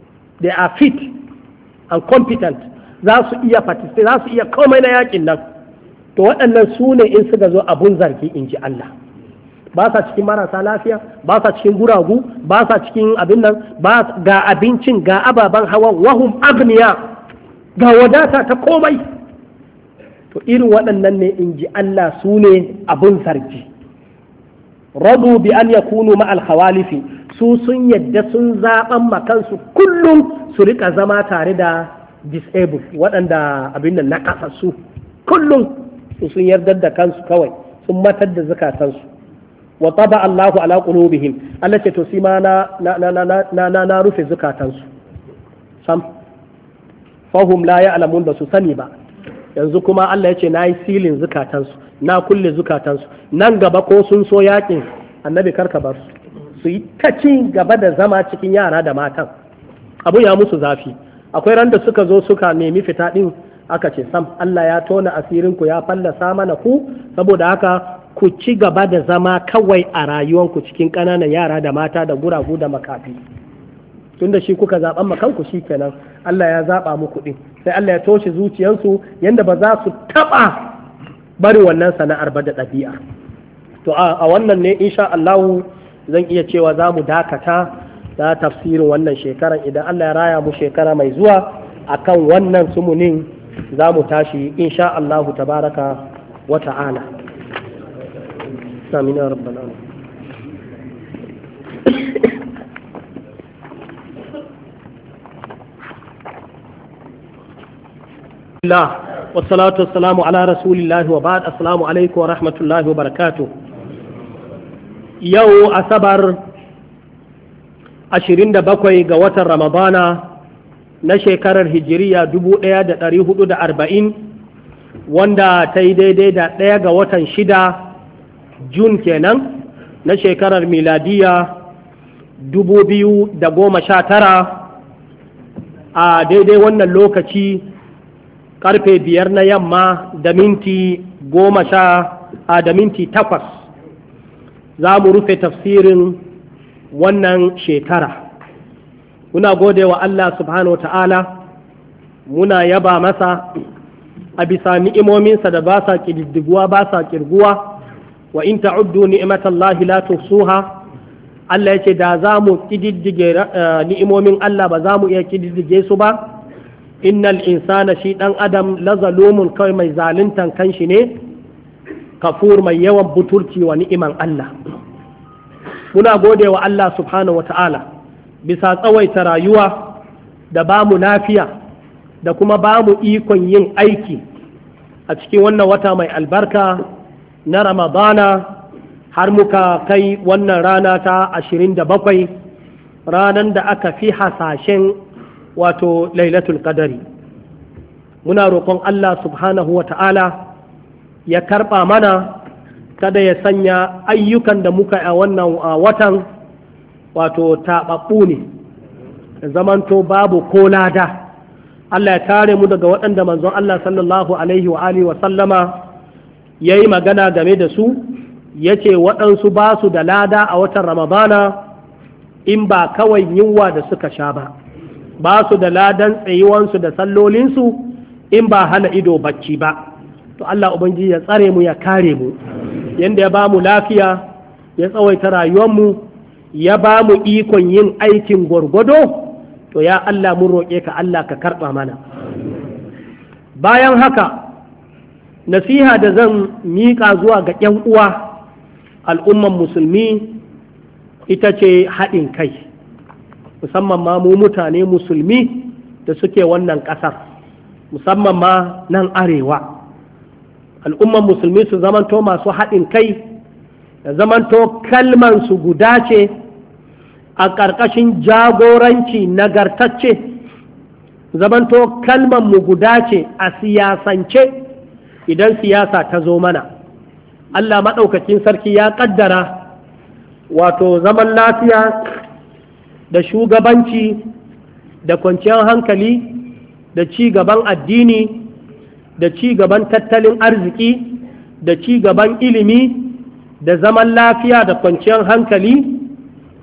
Speaker 1: they are fit and competent, za su iya participate, za su iya komai na yakin nan, to waɗannan su ne in suka zo abun zargi in ji Allah. Ba sa cikin marasa lafiya, ba sa cikin guragu, ba sa cikin abin nan, ba ga abincin, ga ababen hawan, wahum agniya, ga wadata ta komai. To irin waɗannan ne in ji Allah su ne abun zargi. Radu bi an yakunu ma'al khawalifi, su sun yadda sun zaɓan makansu kullum su rika zama tare da disabled, waɗanda abin nan na ƙasassu kullum sun yardar da kansu kawai, sun matar da zukatansu. Wa taba Allahu ala qulubihim, Allah ce to sima na na na na na na rufe zukatansu sam fahum la ya'lamun, ba su sani ba. Yanzu kuma Allah ya ce na yi silin zukatansu, na kulle zukatansu, nan gaba ko sun so yakin annabi karka bar su su yi ta ci gaba da zama cikin yara da matan, abu ya musu zafi. Akwai ran da suka zo suka nemi fita din, aka ce sam Allah ya tona asirin ku, ya fallasa mana ku, saboda haka ku ci gaba da zama kawai a rayuwanku cikin ƙananan yara da mata da guragu da makafi, tunda shi kuka zaɓan makanku shi kenan, Allah ya zaɓa muku ɗin, sai Allah ya toshe zuciyarsu yadda ba za su taɓa bari wannan sana'ar ba da ɗabi'a. To a wannan ne insha Allahu zan iya cewa za mu dakata da tafsirin wannan shekaran, idan Allah ya raya mu shekara mai zuwa akan wannan sumunin za mu tashi insha Allahu tabaraka wa ta'ala. آمين يا رب العالمين. الله والصلاة والسلام على رسول الله وبعد. السلام عليكم ورحمة الله وبركاته. يو أصبر ashirin da bakwai ga watan Ramadana na shekarar hijiriya dubu ɗaya da ɗari hudu da arba'in, wanda ta yi daidai da ɗaya ga watan shida Jun kenan na shekarar miladiya dubu biyu da goma sha tara, a daidai wannan lokaci karfe biyar na yamma da minti goma sha a da minti takwas za mu rufe tafsirin wannan shekara. Muna gode wa Allah subhanahu wa ta'ala, muna yaba masa a bisa ni'imominsa da ba sa ƙididdiguwa ba sa ƙirguwa. Wa in ta'uddu ni'matallahi la tuhsuha, Allah yace da za mu kididdige ni'imomin Allah ba za mu iya kididdige su ba. Innal insana, shi dan adam, la zalumun, kai mai zaluntan kanshi ne, kafur, mai yawan buturci wa ni'iman Allah. Muna gode wa Allah subhanahu wa ta'ala bisa tsawaita rayuwa da ba mu lafiya da kuma ba mu ikon yin aiki a cikin wannan wata mai albarka na Ramadana, har muka kai wannan rana ta ashirin da bakwai, ranar da aka fi hasashen wato lailatul qadari. Muna roƙon Allah subhanahu wa ta'ala ya karɓa mana, kada ya sanya ayyukan da muka a wannan watan wato taɓaɓɓu ne, zamanto babu ko lada. Allah ya kare mu daga waɗanda manzon Allah sallallahu alaihi wa alihi wa sallama ya yi magana game da su, ya ce waɗansu ba su da lada a watan Ramadana in ba kawai yunwa da suka sha ba, ba su da ladan tsayuwansu da sallolinsu in ba hana ido bacci ba. To Allah Ubangiji ya tsare mu, ya kare mu, yanda ya ba mu lafiya, ya tsawaita rayuwarmu, ya ba mu ikon yin aikin gwargwado, to ya Allah mun roƙe ka, Allah ka karɓa mana. Bayan haka, nasiha da zan miƙa zuwa ga ‘yan uwa al'umman musulmi ita ce haɗin kai, musamman ma mu mutane musulmi da suke wannan ƙasar, musamman ma nan arewa. Al'umman musulmi su zamanto masu haɗin kai, da zamanto kalman su guda ce a ƙarƙashin jagoranci nagartacce, zamanto kalman mu guda ce a siyasance. Idan siyasa ta zo mana, Allah maɗaukakin sarki ya ƙaddara wato zaman lafiya da shugabanci da kwanciyar hankali da ci gaban addini da ci gaban tattalin arziki da ci gaban ilimi da zaman lafiya da kwanciyar hankali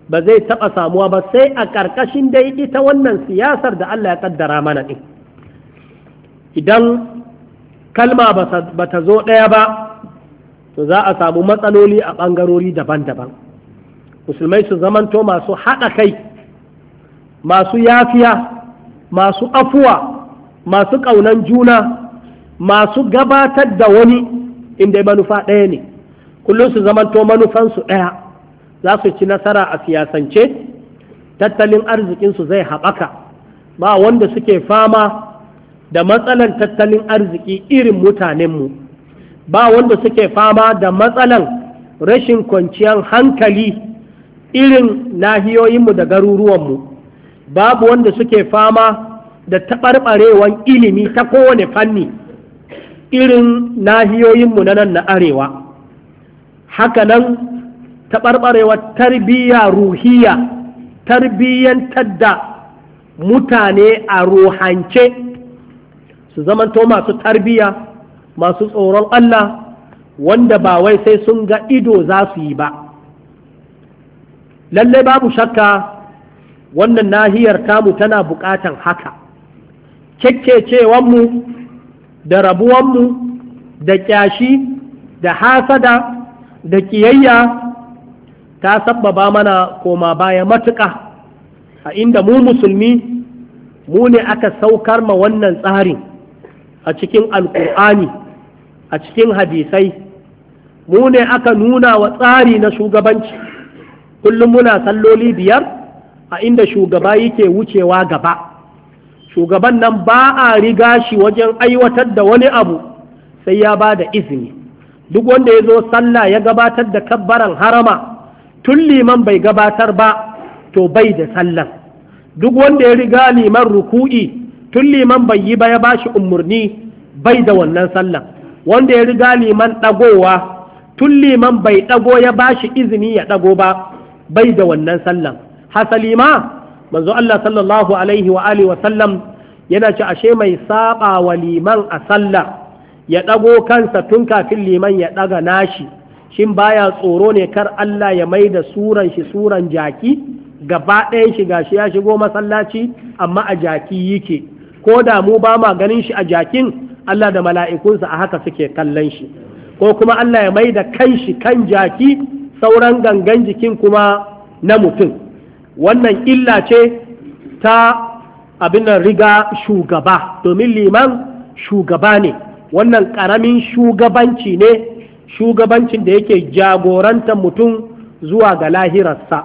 Speaker 1: ba zai taɓa samuwa ba sai a ƙarƙashin dai ita wannan siyasar da Allah ya ƙaddara mana ɗin. Idan kalma ba ta zo ɗaya ba to za a samu matsaloli a ɓangarori daban-daban. Musulmai su zamanto masu haɗa kai, masu yafiya, masu afuwa, masu ƙaunan juna, masu gabatar da wani inda manufa ɗaya ne, kullum su zamanto manufansu ɗaya, za su ci nasara a siyasance, tattalin arzikinsu zai haɓaka. Ba wanda suke fama da matsalan tattalin arziki irin mutanenmu, ba wanda suke fama da matsalan rashin kwanciyar hankali irin nahiyoyinmu da garuruwanmu, babu wanda suke fama da taɓarɓarewan ilimi ta kowane fanni irin nahiyoyinmu na nan na arewa. Hakanan taɓarɓarewar tarbiyya ruhiya, tarbiyyantar da mutane a ruhance su zamanto masu tarbiyya, masu tsoron Allah, wanda ba wai sai sun ga ido za su yi ba. Lallai babu shakka wannan nahiyar tamu tana buƙatan haka. Kekkecewanmu da rabuwanmu da ƙyashi da hasada da ƙiyayya ta sabbaba mana koma baya matuƙa, a inda mu musulmi mu ne aka saukar ma wannan tsarin a cikin alƙur'ani, a cikin hadisai, mu ne aka nuna wa tsari na shugabanci. Kullum muna salloli biyar a inda shugaba yake wucewa gaba. Shugaban nan ba a riga shi wajen aiwatar da wani abu sai ya ba da izini. Duk wanda ya zo sallah ya gabatar da kabbaran harama, tun liman bai gabatar ba to bai da sallan. Duk wanda ya riga liman ruku'i, tun liman bai yi ba ya ba shi umarni, bai da wannan sallan. Wanda ya riga liman ɗagowa, tun liman bai ɗago ya ba shi izini ya ɗago ba, bai da wannan sallan. Hasali ma manzo Allah sallallahu alaihi wa alihi wa sallam yana ce ashe mai saba wa liman a sallah ya ɗago kansa tun kafin liman ya ɗaga nashi, shin baya tsoro ne kar Allah ya mai da suran shi suran jaki, gaba ɗayan shi gashi ya shigo masallaci amma a jaki yake, ko da mu ba ma ganin shi a jakin, Allah da mala'ikunsa a haka suke kallon shi, ko kuma Allah ya mai da kan shi kan jaki, sauran gangan jikin kuma na mutum. Wannan illa ce ta abin nan riga shugaba, domin liman shugaba ne. Wannan ƙaramin shugabanci ne, shugabancin da yake jagorantar mutum zuwa ga lahirarsa.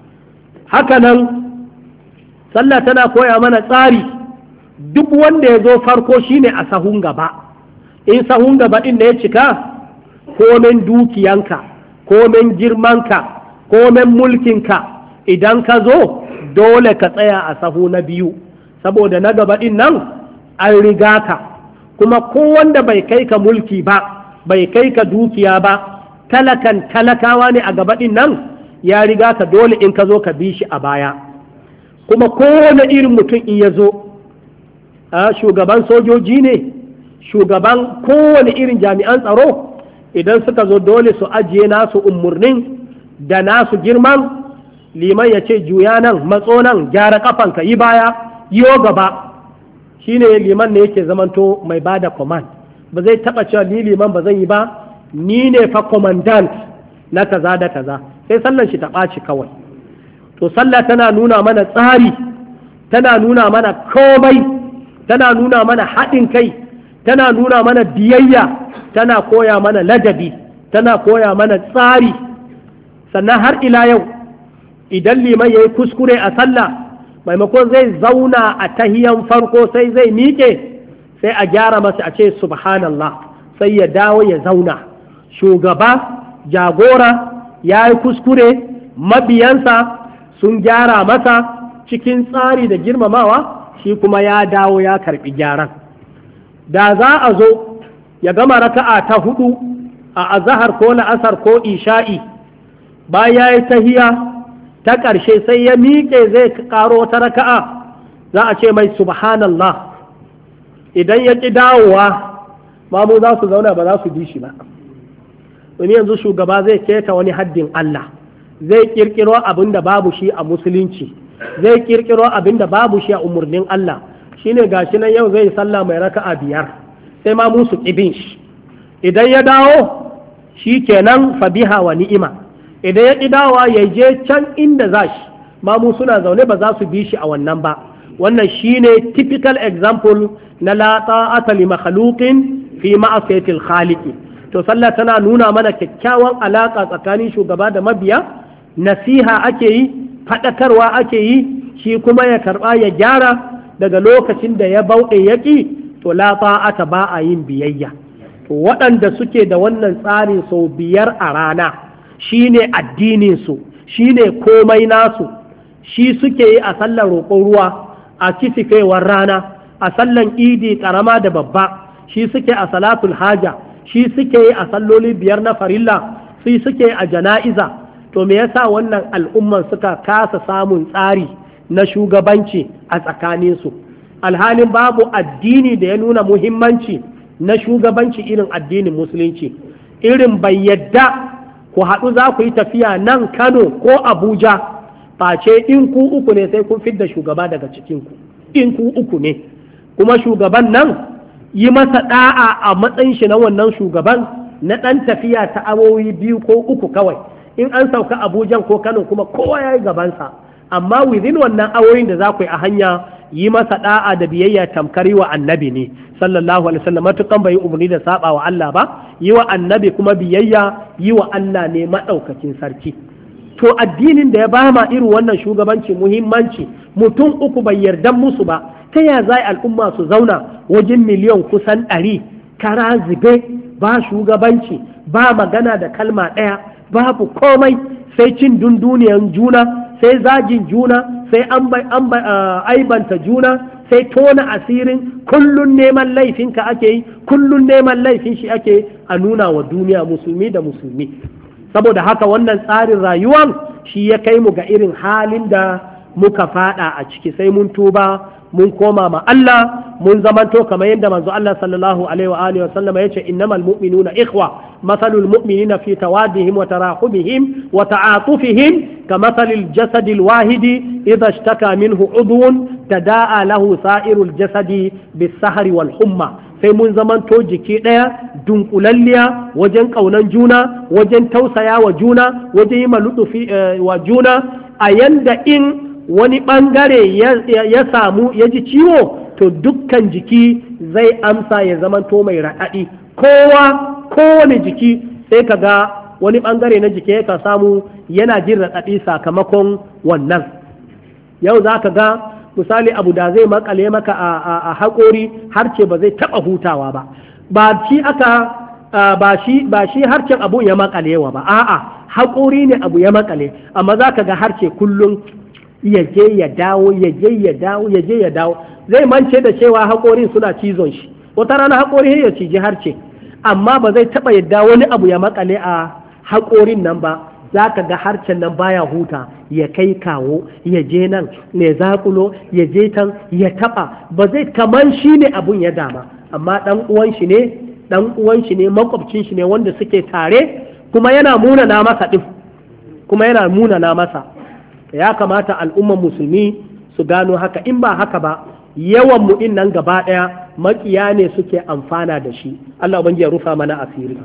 Speaker 1: Hakanan sallah tana koya mana tsari, duk wanda ya zo farko shine a sahun gaba. In sahun gaba ɗin da ya cika, komen dukiyanka, komen girmanka, komen mulkinka, idan ka zo dole ka tsaya a sahu na biyu, saboda na gaba ɗin nan an riga ka. Kuma ko wanda bai kai ka mulki ba, bai kai ka dukiya ba, talakan talakawa ne a gaba ɗin nan, ya riga ka, dole in ka zo ka bi shi a baya. Kuma kowane irin mutum in ya zo, shugaban sojoji ne, shugaban kowane irin jami'an tsaro, idan suka zo dole su ajiye nasu umurnin da nasu girman. Liman ya ce juya nan, matso nan, gyara kafanka, yi baya, yiwo gaba. Shi ne liman ne yake zamanto mai ba da command, ba zai taɓa cewa ni liman ba zan yi ba, ni ne fa commandant na kaza da kaza, sai sallan shi ta ɓaci kawai. To sallah tana nuna mana tsari, tana nuna mana komai, tana nuna mana haɗin kai, tana nuna mana biyayya, tana koya mana ladabi, tana koya mana tsari. Sannan har ila yau, idan liman ya yi kuskure a sallah, maimakon zai zauna a tahiyan farko sai zai miƙe, sai a gyara masa a ce subhanallah, sai ya dawo ya zauna. Shugaba, jagora ya yi kuskure, mabiyansa sun gyara masa cikin tsari da girmamawa, shi kuma ya dawo ya karɓi gyaran. Da za a zo ya gama raka'a ta hudu a azahar ko la'asar ko isha'i, bayan ya yi tahiya ta ƙarshe sai ya miƙe zai ƙaro wata raka'a, za a ce mai subhanallah. Idan ya ƙi dawowa, mamu za su zauna ba za su bi shi ba. Wani yanzu shugaba zai keta wani haddin Allah, zai kirkiro abin da babu shi a musulunci, zai kirkiro abin da babu shi a umarnin Allah. Shine gashi nan yau zai sallah mai raka'a biyar sai ma musu kibin shi, idan ya dawo shi kenan fabiha wa ni'ima, idan ya ƙi dawowa ya je can inda za shi ma mu suna zaune ba za su bi shi a wannan ba. Wannan shine typical example na la ta'ata li makhluqin fi ma'asiyatil khaliqi. To sallah tana nuna mana kyakkyawan alaka tsakanin shugaba da mabiya, nasiha ake yi, faɗakarwa ake yi, shi kuma ya karɓa ya gyara. Daga lokacin da ya bauɗe yaƙi, to la ta'ata ba a yin biyayya. To waɗanda suke da wannan tsarin sau biyar a rana shine addinin su, shine komai nasu, shi suke yi a sallar roƙon ruwa, a kisifewar rana, a sallan idi ƙarama da babba, shi suke a salatul haja, shi suke yi a salloli biyar na farilla, shi suke a jana'iza. To me yasa wannan al'umman suka kasa samun tsari na shugabanci a tsakaninsu, alhalin babu addini da ya nuna muhimmanci na shugabanci irin addinin musulunci. Irin bai yadda ku haɗu za ku yi tafiya nan Kano ko Abuja face in ku uku ne sai kun fidda shugaba daga cikinku, in ku uku ne, kuma shugaban nan yi masa ɗa'a a matsayin shi na wannan shugaban na ɗan tafiya ta awowi biyu ko uku kawai. In an sauka Abuja ko Kano kuma kowa ya yi gabansa, amma within wannan awoyin da za ku yi a hanya yi masa da'a da biyayya tamkari wa annabi ne sallallahu alaihi wasallam, matukan bai umarni da saba wa Allah ba. Yi wa annabi kuma biyayya yi wa Allah ne madaukakin sarki. To addinin da ya ba ma irin wannan shugabanci muhimmanci, mutum uku bai yarda musu ba, ta ya za al'umma su zauna wajen miliyan kusan ɗari kara zube, ba shugabanci, ba magana da kalma ɗaya, babu komai sai cin dunduniyan juna, sai zagin juna, sai aibanta juna, sai tona asirin, kullun neman laifinka ake yi, kullun neman laifin shi ake a nuna wa duniya, musulmi da musulmi. Saboda haka wannan tsarin rayuwan shi ya kai mu ga irin halin da muka fada a ciki, sai mun tuba mun koma ma Allah, mun zamanto kamar yadda manzo Allah sallallahu alaihi wa alihi wa sallama yace innamal mu'minuna ikhwa mathalul mu'minina fi tawaddihim wa tarahumihim wa ta'atufihim kamathalil jasadil wahidi idha ishtaka minhu udhun tada'a lahu sa'irul jasadi bis-sahri wal humma. Sai mun zamanto jiki ɗaya dunkulalliya wajen ƙaunan juna, wajen tausaya wa juna, wajen yi malutufi wa juna, a yanda in wani ɓangare ya samu ya ji ciwo to dukkan jiki zai amsa ya zamanto mai raɗaɗi. Kowa kowane jiki sai ka ga wani ɓangare na jiki ya samu yana jin raɗaɗi sakamakon wannan. Yau za ka ga misali abu da zai makale maka a haƙori, harce ba zai taɓa hutawa ba, ba shi aka ba shi ba shi harcen abu ya makalewa ba, a'a haƙori ne abu ya makale, amma za ka ga harce kullum ya je ya dawo ya je ya dawo ya je ya dawo, zai mance da cewa haƙorin suna cizon shi, wata rana haƙori ya ciji harce, amma ba zai taɓa yadda wani abu ya makale a haƙorin nan ba. Za ka ga harcen nan baya huta, ya kai kawo, ya je nan, ne zaƙulo, ya je tan, ya taɓa, ba zai kaman shi ne abun ya dama, amma ɗan uwan shi ne, ɗan uwan shi ne, makwabcin shi ne wanda suke tare, kuma yana muna na masa ɗin, kuma yana muna na masa. Ya kamata al'umman musulmi su gano haka, in ba haka ba yawan mu nan gaba ɗaya makiya ne suke amfana da shi. Allah ubangiji ya rufa mana asiri.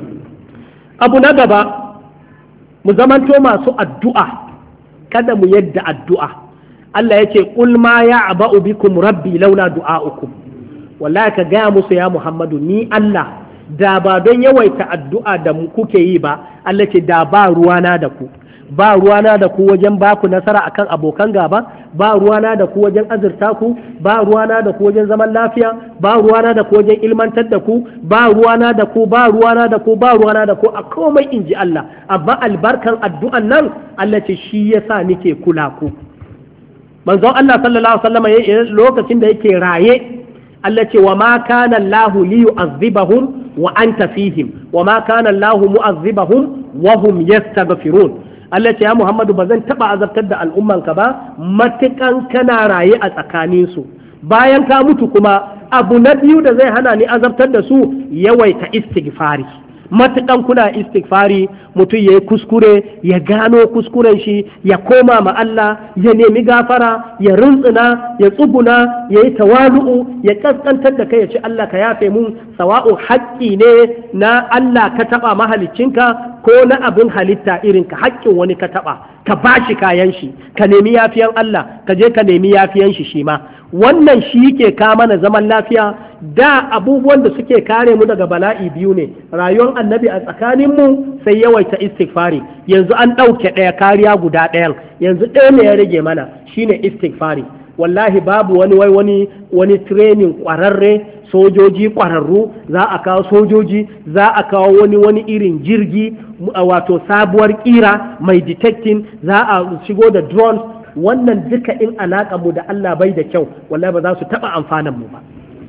Speaker 1: Abu na gaba, mu zamanto masu addu'a, kada mu yadda addu'a. Allah ya ce qul ma ya'ba'u bikum rabbi laula du'a'ukum. Wallahi ka gaya musu ya Muhammadu, ni Allah da ba don yawaita addu'a da mu kuke yi ba, Allah ce da ba ruwana da ku. Ba ruwana da ku wajen baku nasara akan abokan gaba, ba ruwana da ku wajen azurta ku, ba ruwana da ku wajen zaman lafiya, ba ruwana da ku wajen ilmantar da ku, ba ruwana da ku, ba ruwana da ku, ba ruwana da ku a komai inji Allah. Amma albarkan addu'an nan Allah ce shi yasa nike kula ku. Manzon Allah sallallahu alaihi wasallam lokacin da yake raye, Allah ce wa ma kana Allahu li yu'azzibahum wa anta fihim wa ma kana Allahu mu'azzibahum wa hum yastaghfirun. Allah ce ya Muhammadu ba zan taɓa azabtar da al'ummanka ba matukan kana raye a tsakaninsu, bayan ka mutu kuma abu na biyu da zai hana ni azabtar da su yawaita istighfari. matukan kuna istighfari mutum ya yi kuskure ya gano kuskuren shi ya koma ma Allah ya nemi gafara ya rintsina ya tsuguna ya yi tawalu'u ya kaskantar da kai ya ce Allah ka yafe mun sawa'u haƙƙi ne na Allah ka taɓa mahaliccinka ko na abin halitta irin ka haƙƙin wani ka taɓa ka bashi kayan shi ka nemi yafiyan Allah ka je ka nemi yafiyan shi shi ma wannan shi ke ka mana zaman lafiya. Da abubuwan da suke kare mu daga bala'i biyu ne, rayuwar annabi a tsakaninmu sai yawaita istighfari. Yanzu an ɗauke ɗaya kariya guda ɗayan, yanzu ɗaya ne ya rage mana shine istighfari. Wallahi babu wani wai wani wani training ƙwararre, sojoji ƙwararru, za a kawo sojoji, za a kawo wani wani irin jirgi wato sabuwar ƙira mai detecting, za a shigo da drones. Wannan duka in alaƙa mu da Allah bai da kyau, wallahi ba za su taɓa amfanan mu ba.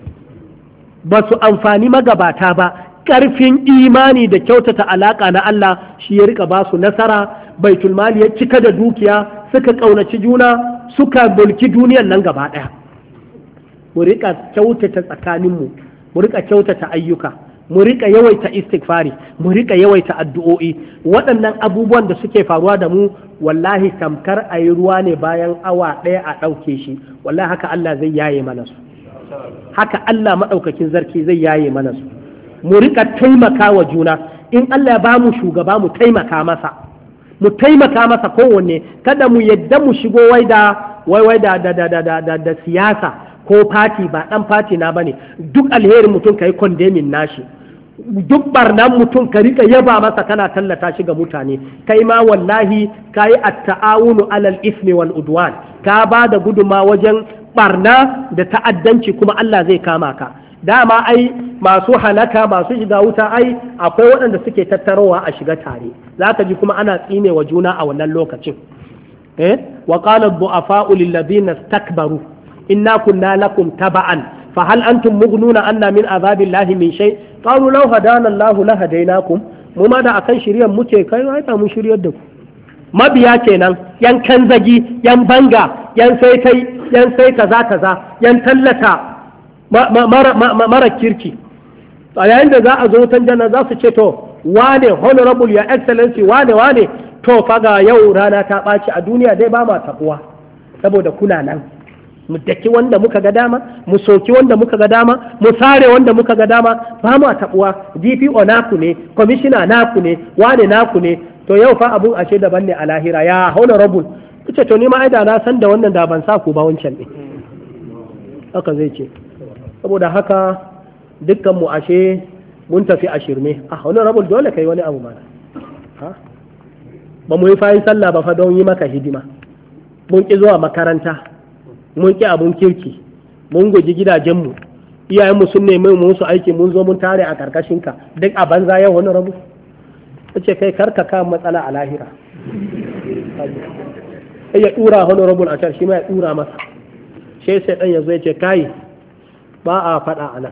Speaker 1: Ba su amfani magabata ba, ƙarfin imani da kyautata alaƙa na Allah shi ya rika ba su nasara, baitul mali ya cika da dukiya, suka ƙaunaci juna, suka mulki duniyan nan gaba ɗaya. Mu rika kyautata tsakaninmu, mu rika kyautata ayyuka, mu rika yawaita istighfari, mu rika yawaita addu'o'i. Waɗannan abubuwan da suke faruwa da mu wallahi tamkar a yi ruwa ne bayan awa ɗaya a ɗauke shi, wallahi haka Allah zai yaye mana su. Haka Allah maɗaukakin zarki zai yaye mana su. Mu rika taimaka wa juna, in Allah ya ba mu shugaba mu taimaka masa, mu taimaka masa kowanne, kada mu yadda mu shigo wai da wai wai da da da da da, da siyasa ko fati, ba ɗan fati na bane. Duk alherin mutum kai kondemin nashi, duk barnan mutum ka rika yaba masa kana tallata shi ga mutane, kai ma wallahi kayi at-ta'awunu alal ismi wal udwan, ka ba da guduma wajen barna da ta'addanci, kuma Allah zai kama ka. Dama ai masu halaka masu shiga wuta ai akwai waɗanda suke tattarowa a shiga tare, zaka ji kuma ana tsine wa juna a wannan lokacin. eh wa qala ad-du'afa'u lil ladina istakbaru inna kunna lakum taba'an fa hal antum mughnuna anna min azabillahi min shay qalu law hadana Allahu la hadainakum. Mu ma da akan shiryan muke kai ai ta mun shiryar da ku. Mabiya kenan, yan kanzagi, yan banga, yan sai kai, yan sai kaza kaza, yan tallata mara kirki. A yayin da za a zo wutan janna za su ce to wane honorable ya excellency wane wane to faga yau rana ta ɓaci a duniya dai ba ma taɓuwa saboda kuna nan. Mu daki wanda muka ga dama, mu soki wanda muka ga dama, mu sare wanda muka ga dama, ba ma taɓuwa. D P O naku ne, commissioner naku ne, wane naku ne. To yau fa abun ashe daban ne a lahira. Ya honorable ce to ni ma ai da na san da wannan da ban sa ku ba wancan ne. Haka zai ce. Saboda haka dukkan mu ashe mun tafi a shirme. Ah honorable dole kai wani abu mana. Ha? Ba mu yi fayin sallah ba fa don yi maka hidima. Mun ki zuwa makaranta. Mun ki abun kirki. Mun guji gidajenmu. Iyayenmu sun nemi mu musu aiki mun zo mun tare a karkashinka. Duk a banza yau honorable. ce kai karka ka matsala a lahira sai ya dura honorable a can shi ma ya dura masa sai sai dan yazo ya ce kai ba a fada anan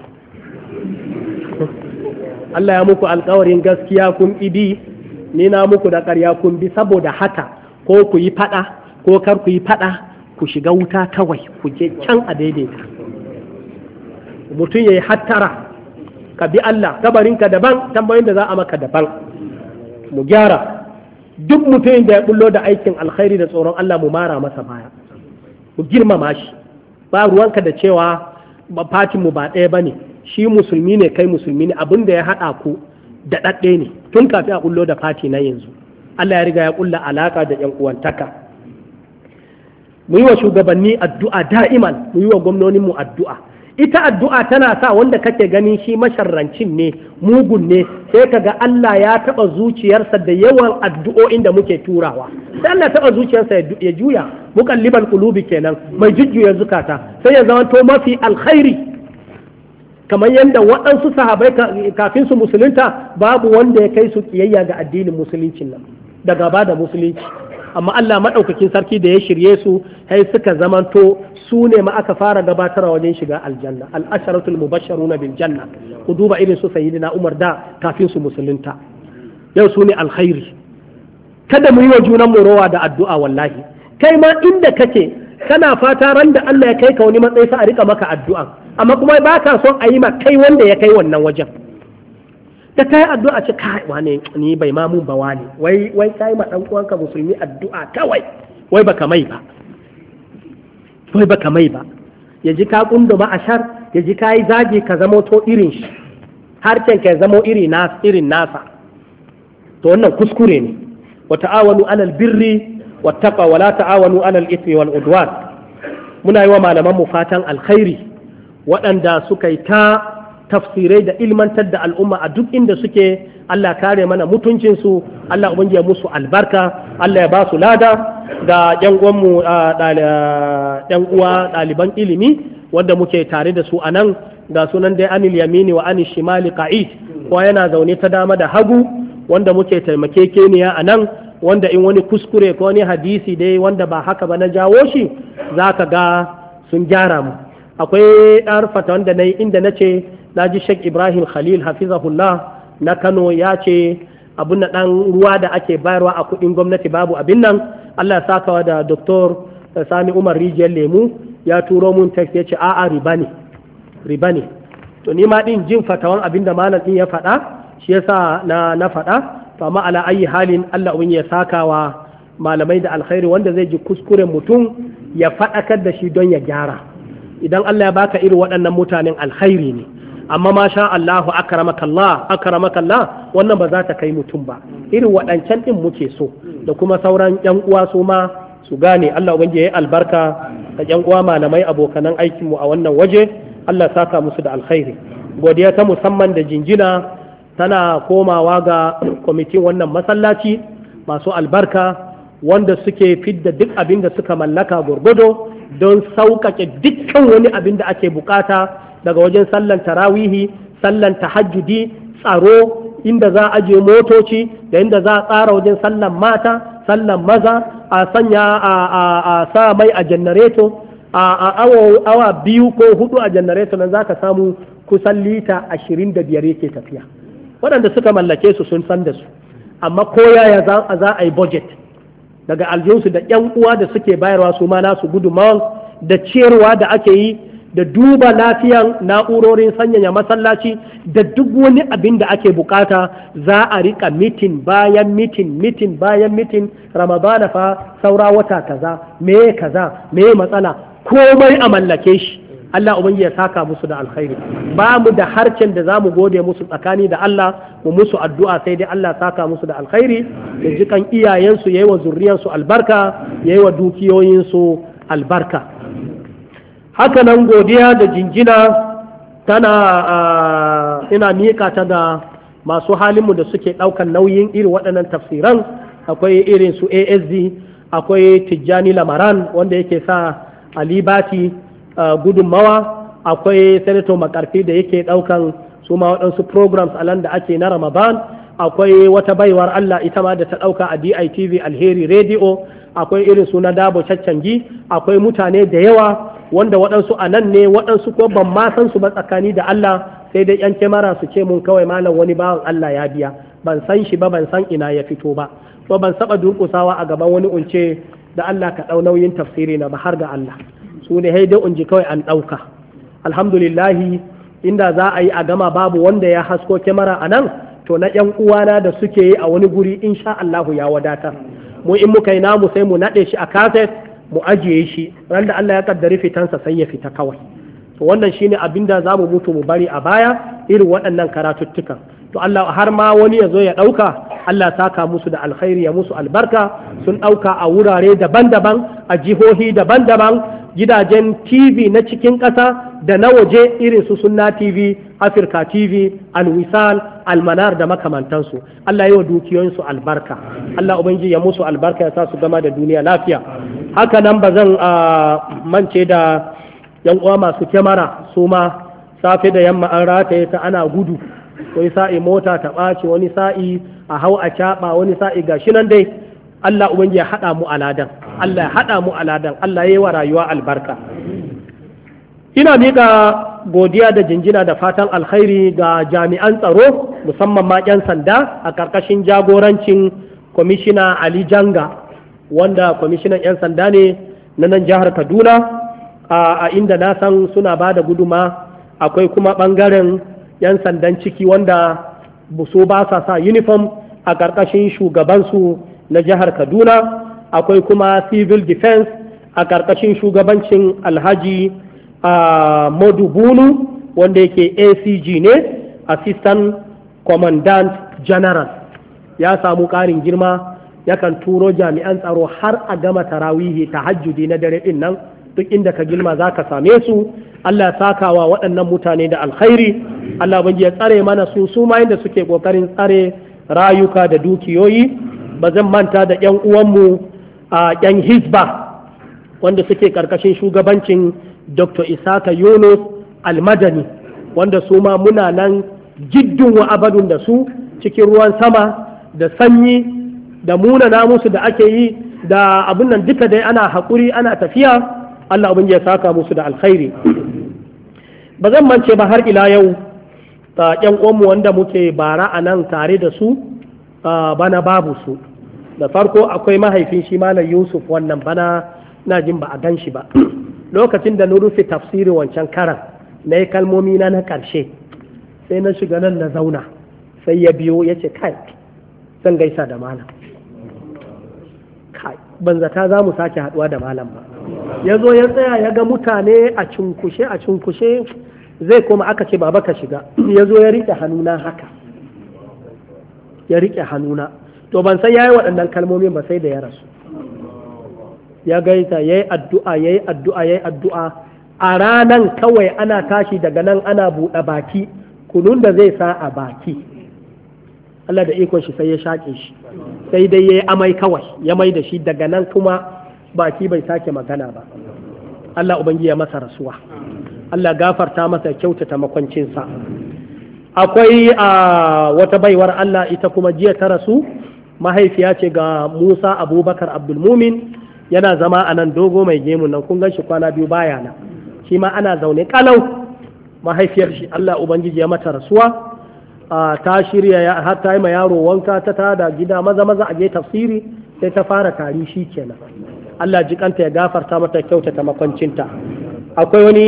Speaker 1: Allah ya muku alƙawarin gaskiya kun idi ni na muku da ƙarya kun bi, saboda haka ko ku yi fada ko kar ku yi fada ku shiga wuta kawai ku je can a daidaita. Mutum yayi hattara, ka bi Allah, kabarinka daban tambayoyin da za a maka daban. Mu gyara duk mutumin da ya bullo da aikin alkhairi da tsoron Allah mu mara masa baya, mu girmama shi. Ba ruwanka da cewa fatin mu ba ɗaya bane, shi musulmi ne kai musulmi ne, abin da ya haɗa ku da ɗaɗɗe ne tun kafin a bullo da fati na yanzu. Allah ya riga ya kulla alaka da ƴan uwantaka. Mu yi wa shugabanni addu'a da'iman, mu yi wa gwamnonin mu addu'a. Ita addu'a tana sa wanda kake ganin shi masharrancin ne, mugun ne, sai kaga Allah ya taɓa zuciyarsa da yawan addu'o'in da muke turawa. Sai Allah taɓa zuciyarsa ya juya, muqallibal qulubi kenan, mai jujjuya zukata, sai ya zama to mafi alkhairi. Kamar yadda waɗansu sahabai kafin su musulunta babu wanda ya kai su kiyayya ga addinin musuluncin nan, da gaba da musulunci. Amma Allah maɗaukakin sarki da ya shirye su, sai suka zamanto su ne ma aka fara gabatarwa wajen shiga aljanna. Al-asharatul mubashsharuna bil janna. Ku duba irin su sayyidina Umar da kafin su musulunta. Yau su ne alkhairi. Kada mu yi wa junan mu rowa da addu'a wallahi. Kai ma inda kake kana fata ran da Allah ya kai ka wani matsayi sa a rika maka addu'a. Amma kuma ba ka son a yi ma kai wanda ya kai wannan wajen. da kai addu'a ce kai wane ni bai ma mun ba wane wai wai kai ma dan uwanka musulmi addu'a kawai wai baka mai ba wai baka mai ba ya ji ka kunduma ashar ya ji kai zage ka zama to irin shi harcen ka zama iri nas irin nasa to wannan kuskure ne wa ta'awanu alal birri wattaqa wa la ta'awanu alal ithmi wal udwan. Muna yi wa malaman mu fatan alkhairi waɗanda suka yi ta tafsirai da ilmantar da al'umma a duk inda suke. Allah kare mana mutuncinsu, Allah ubangiji ya musu albarka, Allah ya ba su lada. Da yan uwanmu yan uwa ɗaliban ilimi wanda muke tare da su a nan, ga sunan dai anil yamini wa anil shimali qa'id, kowa yana zaune ta dama da hagu, wanda muke taimakekeniya a nan, wanda in wani kuskure ko wani hadisi dai wanda ba haka ba na jawo shi zaka ga sun gyara mu. Akwai ɗar fata wanda na yi inda na ce na ji Sheikh Ibrahim Khalil hafizahullah na Kano ya ce abin da ɗan ruwa da ake bayarwa a kuɗin gwamnati babu abin nan. Allah ya sakawa da Doktor Sani Umar Rijiyar Lemu ya turo mun text ya ce a'a riba ne riba ne. To ni ma ɗin jin fatawan abin da malam ɗin ya faɗa shi yasa na na faɗa. To amma ala ayi halin Allah ubin ya sakawa malamai da alkhairi wanda zai ji kuskuren mutum ya faɗakar da shi don ya gyara. Idan Allah ya baka irin waɗannan mutanen alkhairi ne. Amma ma sha Allahu akramakallah akramakallah wannan ba za ta kai mutum ba. Irin waɗancan ɗin muke so da kuma sauran ƴan uwa su ma su gane. Allah ubangiji ya yi albarka da ƴan uwa malamai abokanan aikin mu a wannan waje. Allah saka musu da alkhairi. Godiya ta musamman da jinjina tana komawa ga kwamitin wannan masallaci masu albarka wanda suke fidda duk abin da suka mallaka gurgudo don sauƙaƙe dukkan wani abin da ake bukata daga wajen sallan tarawihi, sallan tahajjudi, tsaro, inda za a je motoci da inda za a tsara wajen sallan mata, sallan maza, a sanya a sa mai a janareto, a awa biyu ko hudu a janareto nan za ka samu kusan lita ashirin da biyar yake tafiya. Waɗanda suka mallake su sun san da su, amma ko yaya za a yi budget daga aljinsu da ƴan uwa da suke bayarwa su ma nasu gudunmawan da ciyarwa da ake yi da duba lafiyan na'urorin sanyaya masallaci da duk wani abin da ake bukata. Za a rika mitin bayan mitin mitin bayan mitin. Ramadana fa saura wata kaza me kaza me matsala, komai a mallake shi. Allah ubangiji ya saka musu da alkhairi. Ba mu da harcen da za mu gode musu tsakani da Allah mu musu addu'a, sai dai Allah saka musu da alkhairi, ya ji kan iyayensu, yayi wa zurriyansu albarka, yayi wa dukiyoyinsu albarka. Haka nan godiya da jinjina tana ina miƙa ta ga masu halinmu da suke ɗaukan nauyin irin waɗannan tafsiran. Akwai irin su A S D, akwai Tijjani Lamaran wanda yake sa alibati gudunmawa, akwai Senator Makarfi da yake ɗaukan su ma waɗansu programs a da ake na Ramadan, akwai wata baiwar Allah ita ma da ta ɗauka a D I T V Alheri Radio, akwai irin su na Dabo Caccangi, akwai mutane da yawa wanda waɗansu a nan ne, waɗansu ko ban ma san su ba tsakani da Allah, sai dai yan kyamara su ce mun kawai malam wani bawan Allah ya biya, ban san shi ba, ban san ina ya fito ba, to ban saba durƙusawa a gaban wani unce da Allah ka ɗau nauyin tafsiri na ba har ga Allah. Su ne haidai unji kawai an ɗauka. Alhamdulillahi inda za a yi a gama babu wanda ya hasko kyamara a nan, to na ƴan uwana da suke yi a wani guri insha Allahu ya wadatar. Mu in muka yi namu sai mu naɗe shi a kaset mu ajiye shi, ran da Allah ya kaddari fitansa sai ya fita kawai. To wannan shine abin da za mu mutu mu bari a baya, irin waɗannan karatuttukan. To Allah har ma wani ya zo ya ɗauka, Allah saka musu da alkhairi, ya musu albarka. Sun ɗauka a wurare daban-daban, a jihohi daban-daban, gidajen T V na cikin ƙasa da na waje irin su Sunna T V, Africa T V, Al-Wisal, Al-Manar da makamantansu. Allah yi wa dukiyoyinsu albarka. Allah ubangiji ya musu albarka, ya sa su gama da duniya lafiya. Haka nan ba zan mance da yan uwa masu kyamara, su ma safe da yamma an rataye ta ana gudu, wani sa'i mota ta ɓaci, wani sa'i a hau a caɓa, wani sa'i gashi nan dai. Allah ubangiji ya haɗa mu aladan, Allah ya haɗa mu aladan, Allah ya yi wa rayuwa albarka. Ina miƙa godiya da jinjina da fatan alkhairi ga jami'an tsaro, musamman ma 'yan sanda a ƙarƙashin jagorancin kwamishina Ali Janga, wanda kwamishinan 'yan sanda ne na nan jihar Kaduna, a inda na san suna ba da guduma. Akwai kuma ɓangaren 'yan sandan ciki wanda su ba sa sa uniform a ƙarƙashin shugabansu na jihar Kaduna. Akwai kuma civil defense a ƙarƙashin shugabancin Alhaji uh, Modu Bunu wanda yake A C G ne, Assistant Commandant General. Ya samu ƙarin girma, yakan turo jami'an tsaro har a gama tarawihi tahajjudi na dare ɗin nan, duk inda ka girma za ka same su. Allah ya sakawa waɗannan mutane da alkhairi. Allah bangi ya tsare mana su su ma inda suke ƙoƙarin tsare rayuka da dukiyoyi. Ba zan manta da ƴan uwanmu a ƴan Hizba wanda suke ƙarƙashin shugabancin Doctor Isaka Yunus Almadani, wanda su ma muna nan jiddin wa abadun da su cikin ruwan sama da sanyi da munana musu da ake yi da abin nan duka dai ana haƙuri ana tafiya. Allah abin ya saka musu da alkhairi. Ba zan mance ba har ila yau ta ƴan uwanmu wanda muke bara a nan tare da su bana babu su. Da farko akwai mahaifin shi Malam Yusuf, wannan bana na jin ba a gan shi ba. Lokacin da na rufe tafsiri wancan karan na yi kalmomi na na ƙarshe sai na shiga nan na zauna, sai ya biyo ya ce kai zan gaisa da malam. Kai ban zata za mu sake haɗuwa da malam ba. Ya zo ya tsaya ya ga mutane a cunkushe a cunkushe, zai koma aka ce baba ka shiga. Ya zo ya riƙe hannuna haka, ya riƙe hannuna, to ban san ya yi waɗannan kalmomin ba sai da ya rasu. Ya gaisa ya yi addu'a ya yi addu'a ya yi addu'a. A ranan kawai ana tashi daga nan ana buɗe baki, kunun da zai sa a baki Allah da ikon shi sai ya shaƙe shi, sai dai ya yi amai kawai ya mai da shi. Daga nan kuma baki bai sake magana ba. Allah Ubangiji ya masa rasuwa, Allah gafarta masa, kyautata makwancinsa. Akwai a wata baiwar Allah ita kuma jiya ta rasu, mahaifiya ce ga Musa Abubakar Abdulmumin, yana zama a nan dogo mai gemu nan, kun gan shi kwana biyu baya nan, shi ma ana zaune kalau. Mahaifiyar shi Allah Ubangiji ya mata rasuwa. Ta shirya har ta yi ma yaro wanka, ta tada gida maza maza a je tafsiri, sai ta fara tari shi kenan. Allah jikanta ya gafarta mata, kyautata makwancinta. Akwai wani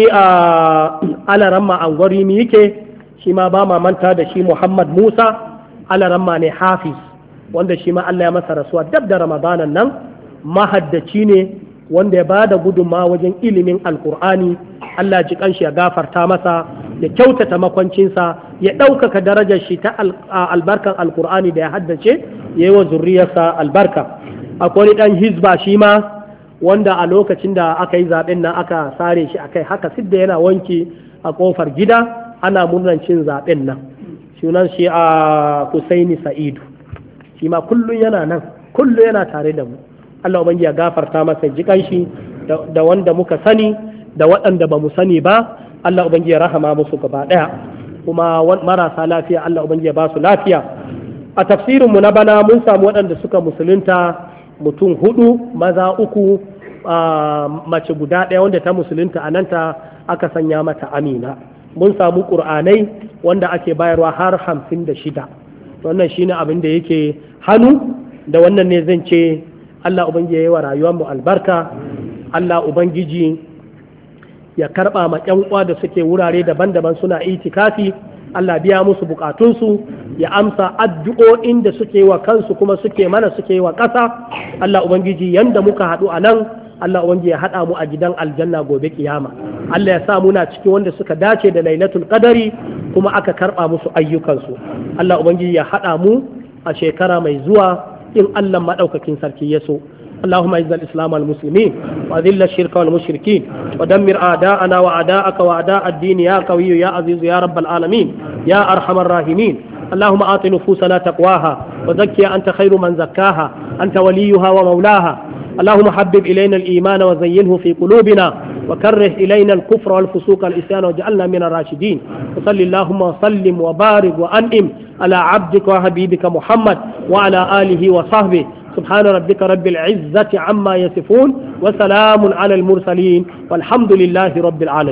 Speaker 1: alaramma a gwari mi yake, shi ma ba ma manta da shi Muhammad Musa, alaramma ne hafiz, wanda shi ma Allah ya masa rasuwa dab da Ramadanan nan. Mahaddaci ne wanda ya ba da gudunma wajen ilimin Alkur'ani. Allah ji kanshi ya gafarta masa, ya kyautata makwancinsa, ya ɗaukaka darajar shi ta albarkan Alkur'ani da ya haddace, ya yi wa zurriyarsa albarka. Akwai ɗan hizba shi ma wanda a lokacin da aka yi zaɓen nan aka sare shi akai haka sidda yana wanki a ƙofar gida, ana murnan cin zaɓen nan. Sunan shi a Husaini Sa'idu, shi ma kullum yana nan, kullum yana tare da mu. Allah ubangi ya gafarta masa, jikan shi da wanda muka sani da waɗanda ba mu sani ba. Allah ubangi ya rahama musu gaba ɗaya, kuma marasa lafiya Allah ubangi ya ba su lafiya. A tafsirin mu na bana mun samu waɗanda suka musulunta mutum hudu, maza uku, mace guda ɗaya wanda ta musulunta a nan ta aka sanya mata Amina. Mun samu ƙur'anai wanda ake bayarwa har hamsin da shida. Wannan shine abin da yake hannu, da wannan ne zan ce Allah Ubangiji ya yi wa rayuwarmu albarka. Allah Ubangiji ya karɓa ma ƴan uwa da suke wurare daban-daban suna itikafi. Allah biya musu bukatunsu, ya amsa addu'o'in da suke wa kansu kuma suke mana suke wa ƙasa. Allah Ubangiji yanda muka haɗu a nan, Allah Ubangiji ya haɗa mu a gidan aljanna gobe kiyama. Allah ya sa muna cikin wanda suka dace da lailatul qadari kuma aka karɓa musu ayyukansu. Allah Ubangiji ya haɗa mu a shekara mai zuwa in Allah maɗaukakin sarki ya so. اللهم اعز الاسلام والمسلمين واذل الشرك والمشركين ودمر اعداءنا واعداءك واعداء الدين يا قوي يا عزيز يا رب العالمين يا ارحم الراحمين. اللهم اعط نفوسنا تقواها وزكها انت خير من زكاها انت وليها ومولاها. اللهم حبب الينا الايمان وزينه في قلوبنا وكره الينا الكفر والفسوق والعصيان واجعلنا من الراشدين. وصل اللهم وسلم وبارك وانعم على عبدك وحبيبك محمد وعلى اله وصحبه. سبحان ربك رب العزة عما يصفون وسلام على المرسلين والحمد لله رب العالمين.